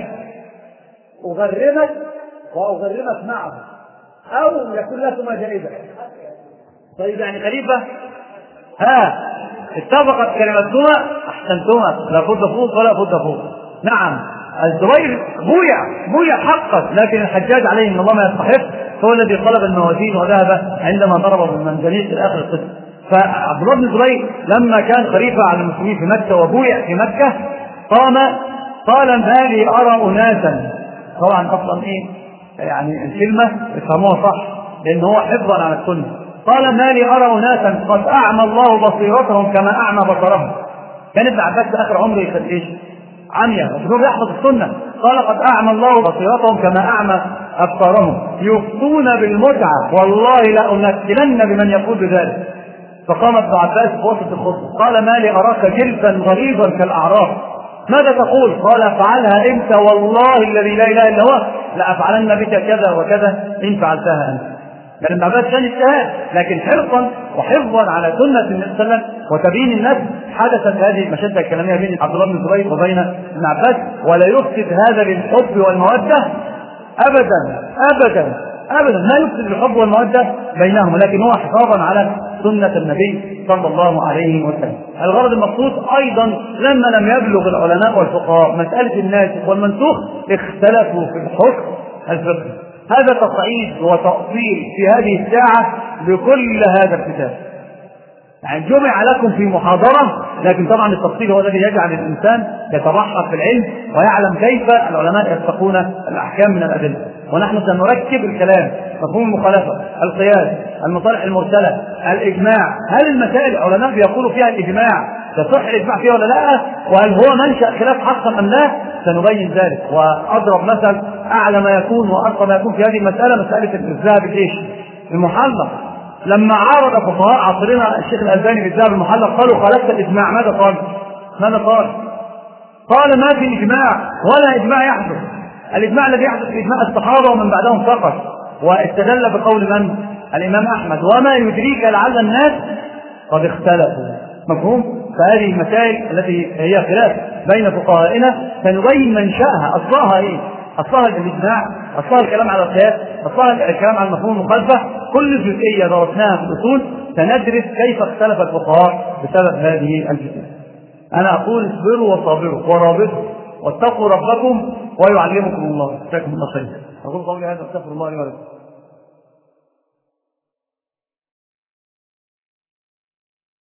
S2: اغرمك واغرمك معه او يكون لكما جائزه. طيب يعني خليفه ها اتفقت كلمتهما احسنتما، لا بد فوق ولا بد فوق. نعم الزبير بويع بويع حقا، لكن الحجاج عليه ان الله ما يستحق هو الذي طلب الموازين وذهب عندما ضرب بالمنجنيق في الاخر القصه. فعبد الله بن الزبير لما كان خليفه على المسلمين في مكه وبويع في مكه قام قال ما لي ارى اناسا، طبعا اصلا ايه يعني الكلمه يفهموها صح لان هو حفظا على السنه، قال ما لي ارى اناسا قد اعمى الله بصيرتهم كما اعمى بصرهم. كان ابن عباس في اخر عمره يخد ايش؟ عميا، وشنو يحفظ السنه. قال قد اعمى الله بصيرتهم كما اعمى ابصارهم يفضون بالمتعه والله لا انكلن بمن يقول بذلك. فقام ابن عباس في وسط الخطبه قال ما لي اراك جلفا غليظا كالاعراف، ماذا تقول؟ قال افعلها انت والله الذي لا اله الا هو لافعلن بك كذا وكذا ان فعلتها انت. كان ابن عباس كان اجتهاد، لكن حرصا وحفظا على سنه النبي صلى الله عليه وسلم وتبيين الناس حدثت هذه المشده الكلاميه بين عبد الله بن الزبير وبين ابن عباس. ولا يفسد هذا للحب والموده ابدا ابدا ابدا، ما يفسد للحب والموده بينهم، لكن هو حفاظا على سنه النبي صلى الله عليه وسلم. الغرض المقصود ايضا لما لم يبلغ العلماء والفقهاء مساله الناسخ والمنسوخ اختلفوا في الحكم الفقهي. هذا تصعيد وتأصيل في هذه الساعة لكل هذا الكتاب، يعني جمع لكم في محاضرة، لكن طبعا التفصيل هو الذي يجعل الإنسان يترحب في العلم ويعلم كيف العلماء يتقون الأحكام من الأدلة. ونحن سنركب الكلام، مفهوم المخالفة، القياس، المصالح المرسلة، الإجماع. هل المسائل العلماء بيقولوا فيها الإجماع تصح الإجماع فيها ولا لا؟ وهل هو منشأ خلاف حقا أم لا؟ سنبين ذلك. وأضرب مثل أعلى ما يكون وأرقى ما يكون في هذه المسألة، مسألة الذهب بالإيش؟ المحلق. لما عارض فقهاء عصرنا الشيخ الألباني بالذهب المحلق قالوا خالفت الإجماع، ماذا قال؟ ماذا قال؟ قال ما في إجماع ولا إجماع يحدث، الإجماع الذي يحدث في إجماع الصحابة ومن بعدهم فقط. واستدل بقول من؟ الإمام أحمد، وما يدريك لعل الناس قد اختلفوا. مفهوم؟ فهذه المسائل التي هي خلاف بين فقهائنا سنبين منشأها، أصلها إيه؟ أصلها الإجماع، أصلها الكلام على القياس، أصلها الكلام على مفهوم المخالفة. كل جزئية درسناها في الأصول سندرس كيف اختلف الفقهاء بسبب هذه الجزئية. أنا أقول اصبروا وصابروا ورابطوا واتقوا ربكم ويعلمكم الله. جزاكم الله خيرا. أقول قولي هذا، استغفر الله لي ولكم.